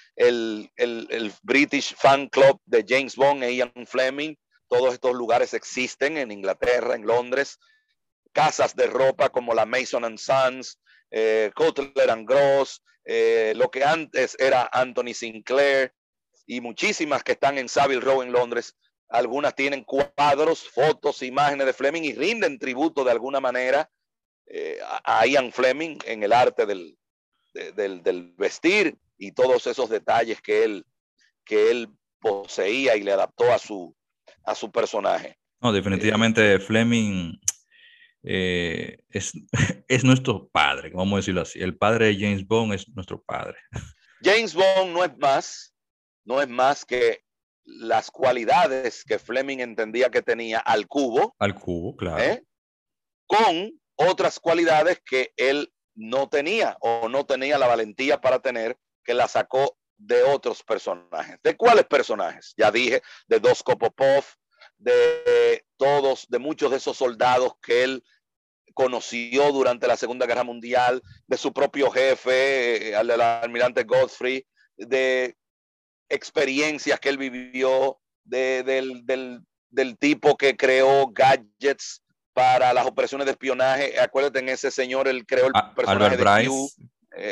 el British Fan Club de James Bond e Ian Fleming. Todos estos lugares existen en Inglaterra, en Londres. Casas de ropa como la Mason and Sons, Cutler and Gross, lo que antes era Anthony Sinclair, y muchísimas que están en Savile Row en Londres. Algunas tienen cuadros, fotos, imágenes de Fleming y rinden tributo de alguna manera a Ian Fleming en el arte del vestir y todos esos detalles que él poseía y le adaptó a su personaje. No, definitivamente Fleming es, es nuestro padre, vamos a decirlo así. El padre de James Bond es nuestro padre. James Bond no es más que las cualidades que Fleming entendía que tenía al cubo, Al cubo, claro. ¿eh? Con otras cualidades que él no tenía o no tenía la valentía para tener, que la sacó de otros personajes. ¿De cuáles personajes? Ya dije, de Dusko Popov, de muchos de esos soldados que él conoció durante la Segunda Guerra Mundial, de su propio jefe, el almirante Godfrey, de experiencias que él vivió, del tipo que creó gadgets para las operaciones de espionaje. Acuérdate, en ese señor, él creó el Albert personaje de Q. Bryce.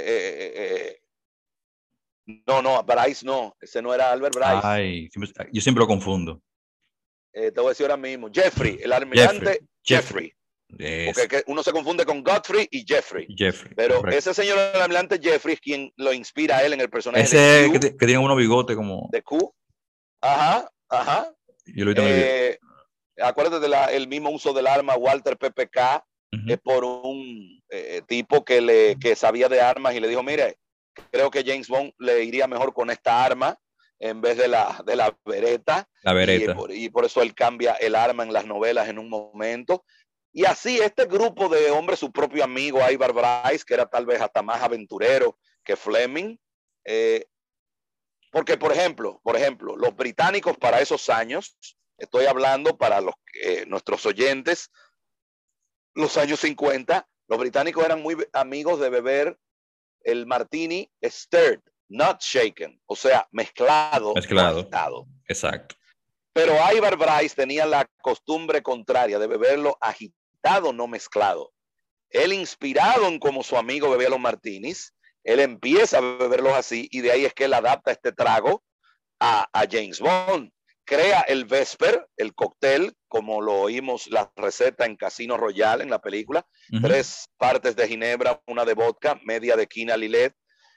No, Bryce no, ese no era Albert Bryce. Ay, yo siempre lo confundo. Te voy a decir ahora mismo, Jeffrey, el Jeffrey. almirante Jeffrey. Jeffrey. Porque uno se confunde con Godfrey y Jeffrey. Pero Correcto. ese señor, el almirante Jeffrey, es quien lo inspira a él en el personaje de Ese Q. que tiene unos bigotes como... De Q. Ajá, ajá. Yo lo he visto en el video. Acuérdate el mismo uso del arma Walter PPK por un tipo que sabía de armas y le dijo, mire, creo que James Bond le iría mejor con esta arma en vez de la Beretta. La Beretta. Y por eso él cambia el arma en las novelas en un momento. Y así este grupo de hombres, su propio amigo Ivar Bryce, que era tal vez hasta más aventurero que Fleming, porque por ejemplo, los británicos para esos años, estoy hablando para nuestros oyentes, los años 50, los británicos eran muy amigos de beber el martini stirred, not shaken, o sea, mezclado. No agitado. Exacto. Pero Ivar Bryce tenía la costumbre contraria de beberlo agitado, no mezclado. Él, inspirado en cómo su amigo bebía los martinis, él empieza a beberlos así, y de ahí es que él adapta este trago a James Bond. Crea el Vesper, el cóctel, como lo oímos la receta en Casino Royale, en la película. 3 partes de ginebra, una de vodka, media de quina Lillet,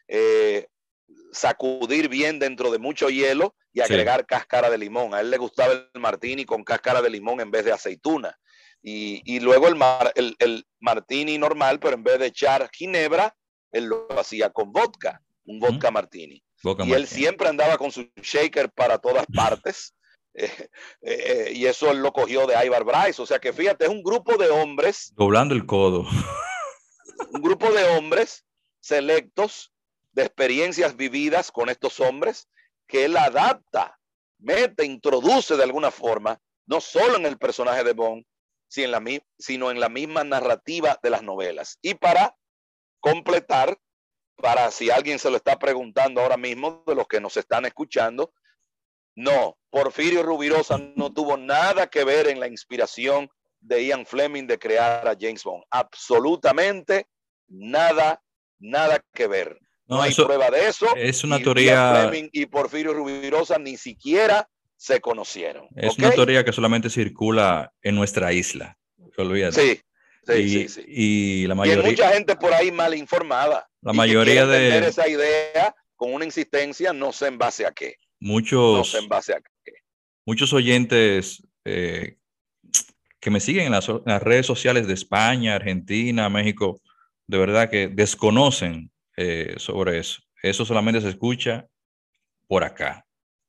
sacudir bien dentro de mucho hielo y agregar cáscara de limón. A él le gustaba el martini con cáscara de limón en vez de aceituna. Y luego el martini normal, pero en vez de echar ginebra, él lo hacía con vodka, un vodka martini. Él siempre andaba con su shaker para todas partes, y eso él lo cogió de Ivar Bryce. O sea que fíjate, es un grupo de hombres. Doblando el codo. Un grupo de hombres selectos de experiencias vividas con estos hombres que él adapta, mete, introduce de alguna forma, no solo en el personaje de Bond, sino en la misma narrativa de las novelas. Y para completar, para si alguien se lo está preguntando ahora mismo de los que nos están escuchando, no, Porfirio Rubirosa no tuvo nada que ver en la inspiración de Ian Fleming de crear a James Bond. Absolutamente nada, nada que ver. No hay prueba de eso. Es una y teoría. Ian Fleming y Porfirio Rubirosa ni siquiera se conocieron. Es una teoría que solamente circula en nuestra isla. Olvídate. Sí. Y la mayoría. Y hay mucha gente por ahí mal informada. La mayoría que vender esa idea con una insistencia, no sé en base a qué. No sé en base a qué. Muchos oyentes que me siguen en las redes sociales de España, Argentina, México, de verdad que desconocen sobre eso. Eso solamente se escucha por acá.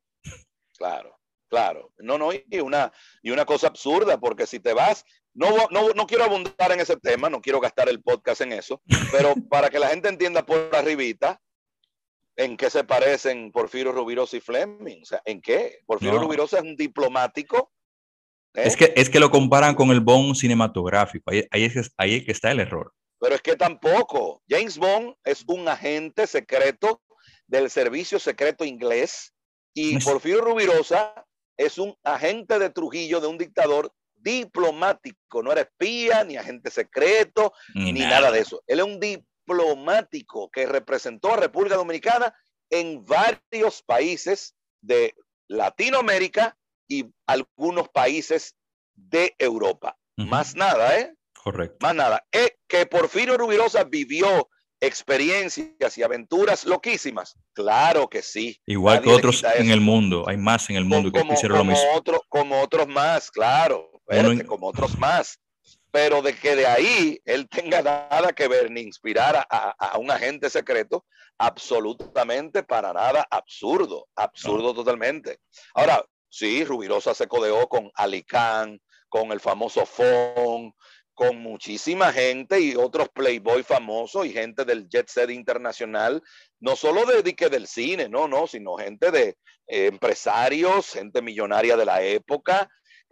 Claro. No, y una cosa absurda, porque si te vas, no quiero abundar en ese tema, no quiero gastar el podcast en eso, pero para que la gente entienda por arribita, ¿en qué se parecen Porfirio Rubirosa y Fleming? O sea, ¿en qué? Porfirio Rubirosa es un diplomático. Es que lo comparan con el Bond cinematográfico. Ahí es que está el error. Pero es que tampoco. James Bond es un agente secreto del servicio secreto inglés y Porfirio Rubirosa es un agente de Trujillo, de un dictador diplomático. No era espía, ni agente secreto, ni nada de eso. Él es un diplomático que representó a República Dominicana en varios países de Latinoamérica y algunos países de Europa. Más nada, ¿eh? Correcto. Más nada. Que Porfirio Rubirosa vivió experiencias y aventuras loquísimas. Claro que sí. Igual que otros en el mundo. Hay más en el mundo que hicieron lo mismo. Como otros más, claro. Como otros más. Pero de que de ahí él tenga nada que ver ni inspirar a un agente secreto, absolutamente para nada absurdo. Absurdo totalmente. Ahora, sí, Rubirosa se codeó con Ali Khan, con el famoso Fon, con muchísima gente y otros playboy famosos y gente del jet set internacional, no solo del cine, sino gente de empresarios, gente millonaria de la época,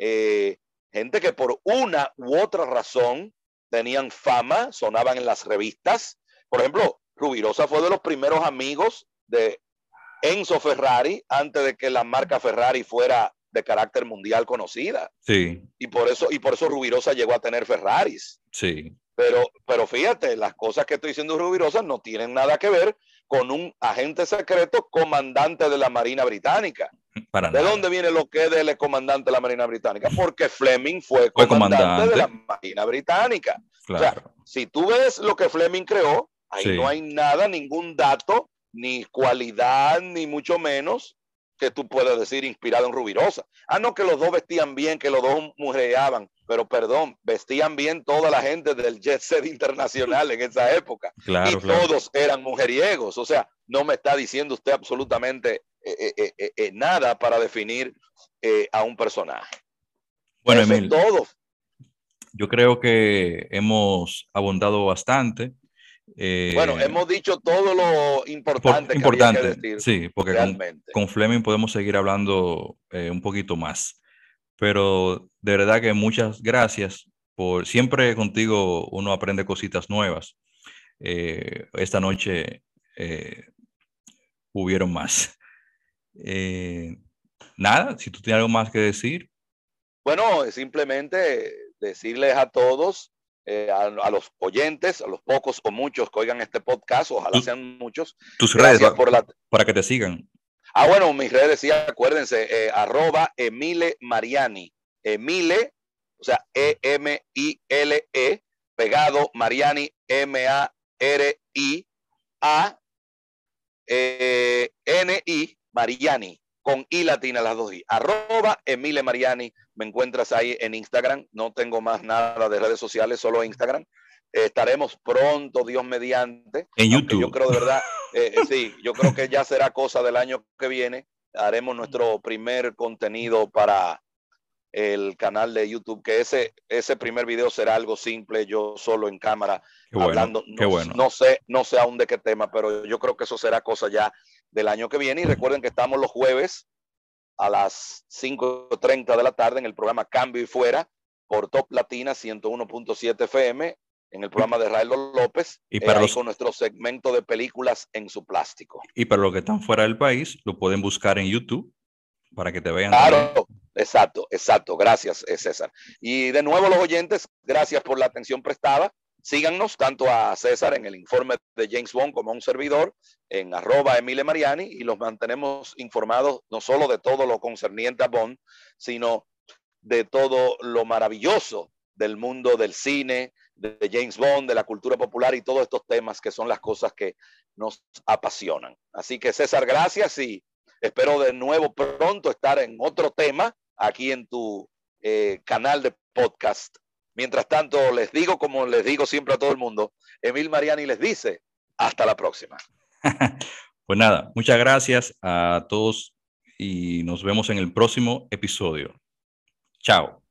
gente que por una u otra razón tenían fama, sonaban en las revistas. Por ejemplo, Rubirosa fue de los primeros amigos de Enzo Ferrari antes de que la marca Ferrari fuera de carácter mundial conocida. Sí. Y por eso Rubirosa llegó a tener Ferraris. Sí. Pero fíjate, las cosas que estoy diciendo Rubirosa no tienen nada que ver con un agente secreto comandante de la Marina Británica. ¿De dónde viene lo que es del comandante de la Marina Británica? Porque Fleming fue comandante de la Marina Británica. Claro. O sea, si tú ves lo que Fleming creó, ahí no hay nada, ningún dato, ni cualidad, ni mucho menos que tú puedas decir inspirado en Rubirosa. No, que los dos vestían bien, que los dos mujereaban, pero perdón, vestían bien toda la gente del jet set internacional en esa época. Claro, todos eran mujeriegos. O sea, no me está diciendo usted absolutamente nada para definir a un personaje. Bueno, Emil, todo. Yo creo que hemos abundado bastante. Bueno, hemos dicho todo lo importante que había que decir. Sí, porque con Fleming podemos seguir hablando un poquito más. Pero de verdad que muchas gracias por siempre contigo uno aprende cositas nuevas. Esta noche hubieron más. Nada, si tú tienes algo más que decir. Bueno, simplemente decirles a todos, a los oyentes, a los pocos o muchos que oigan este podcast, ojalá sean muchos. Tus redes para que te sigan. Bueno, mis redes, sí, acuérdense, @Emile Mariani. Emile, o sea, Emile, pegado, Mariani, Mariani, Mariani, con I latina las dos I. @Emile Mariani. Me encuentras ahí en Instagram. No tengo más nada de redes sociales, solo Instagram. Estaremos pronto, Dios mediante. En YouTube. Yo creo de verdad, sí, yo creo que ya será cosa del año que viene. haremos nuestro primer contenido para el canal de YouTube, que ese primer video será algo simple, yo solo en cámara hablando, no sé aún de qué tema, pero yo creo que eso será cosa ya del año que viene. Y recuerden que estamos los jueves a las 5:30 de la tarde en el programa Cambio y Fuera por Top Latina 101.7 FM, en el programa de Raelo López, y para con nuestro segmento de películas en su plástico. Y para los que están fuera del país, lo pueden buscar en YouTube para que te vean. Claro, también. Exacto. Gracias, César. Y de nuevo, los oyentes, gracias por la atención prestada. Síganos tanto a César en el informe de James Bond como a un servidor en @Emile y los mantenemos informados no solo de todo lo concerniente a Bond, sino de todo lo maravilloso del mundo del cine, de James Bond, de la cultura popular y todos estos temas que son las cosas que nos apasionan. Así que César, gracias y espero de nuevo pronto estar en otro tema aquí en tu canal de podcast. Mientras tanto, les digo, como les digo siempre a todo el mundo, Emil Mariani les dice, hasta la próxima. Pues nada, muchas gracias a todos y nos vemos en el próximo episodio. Chao.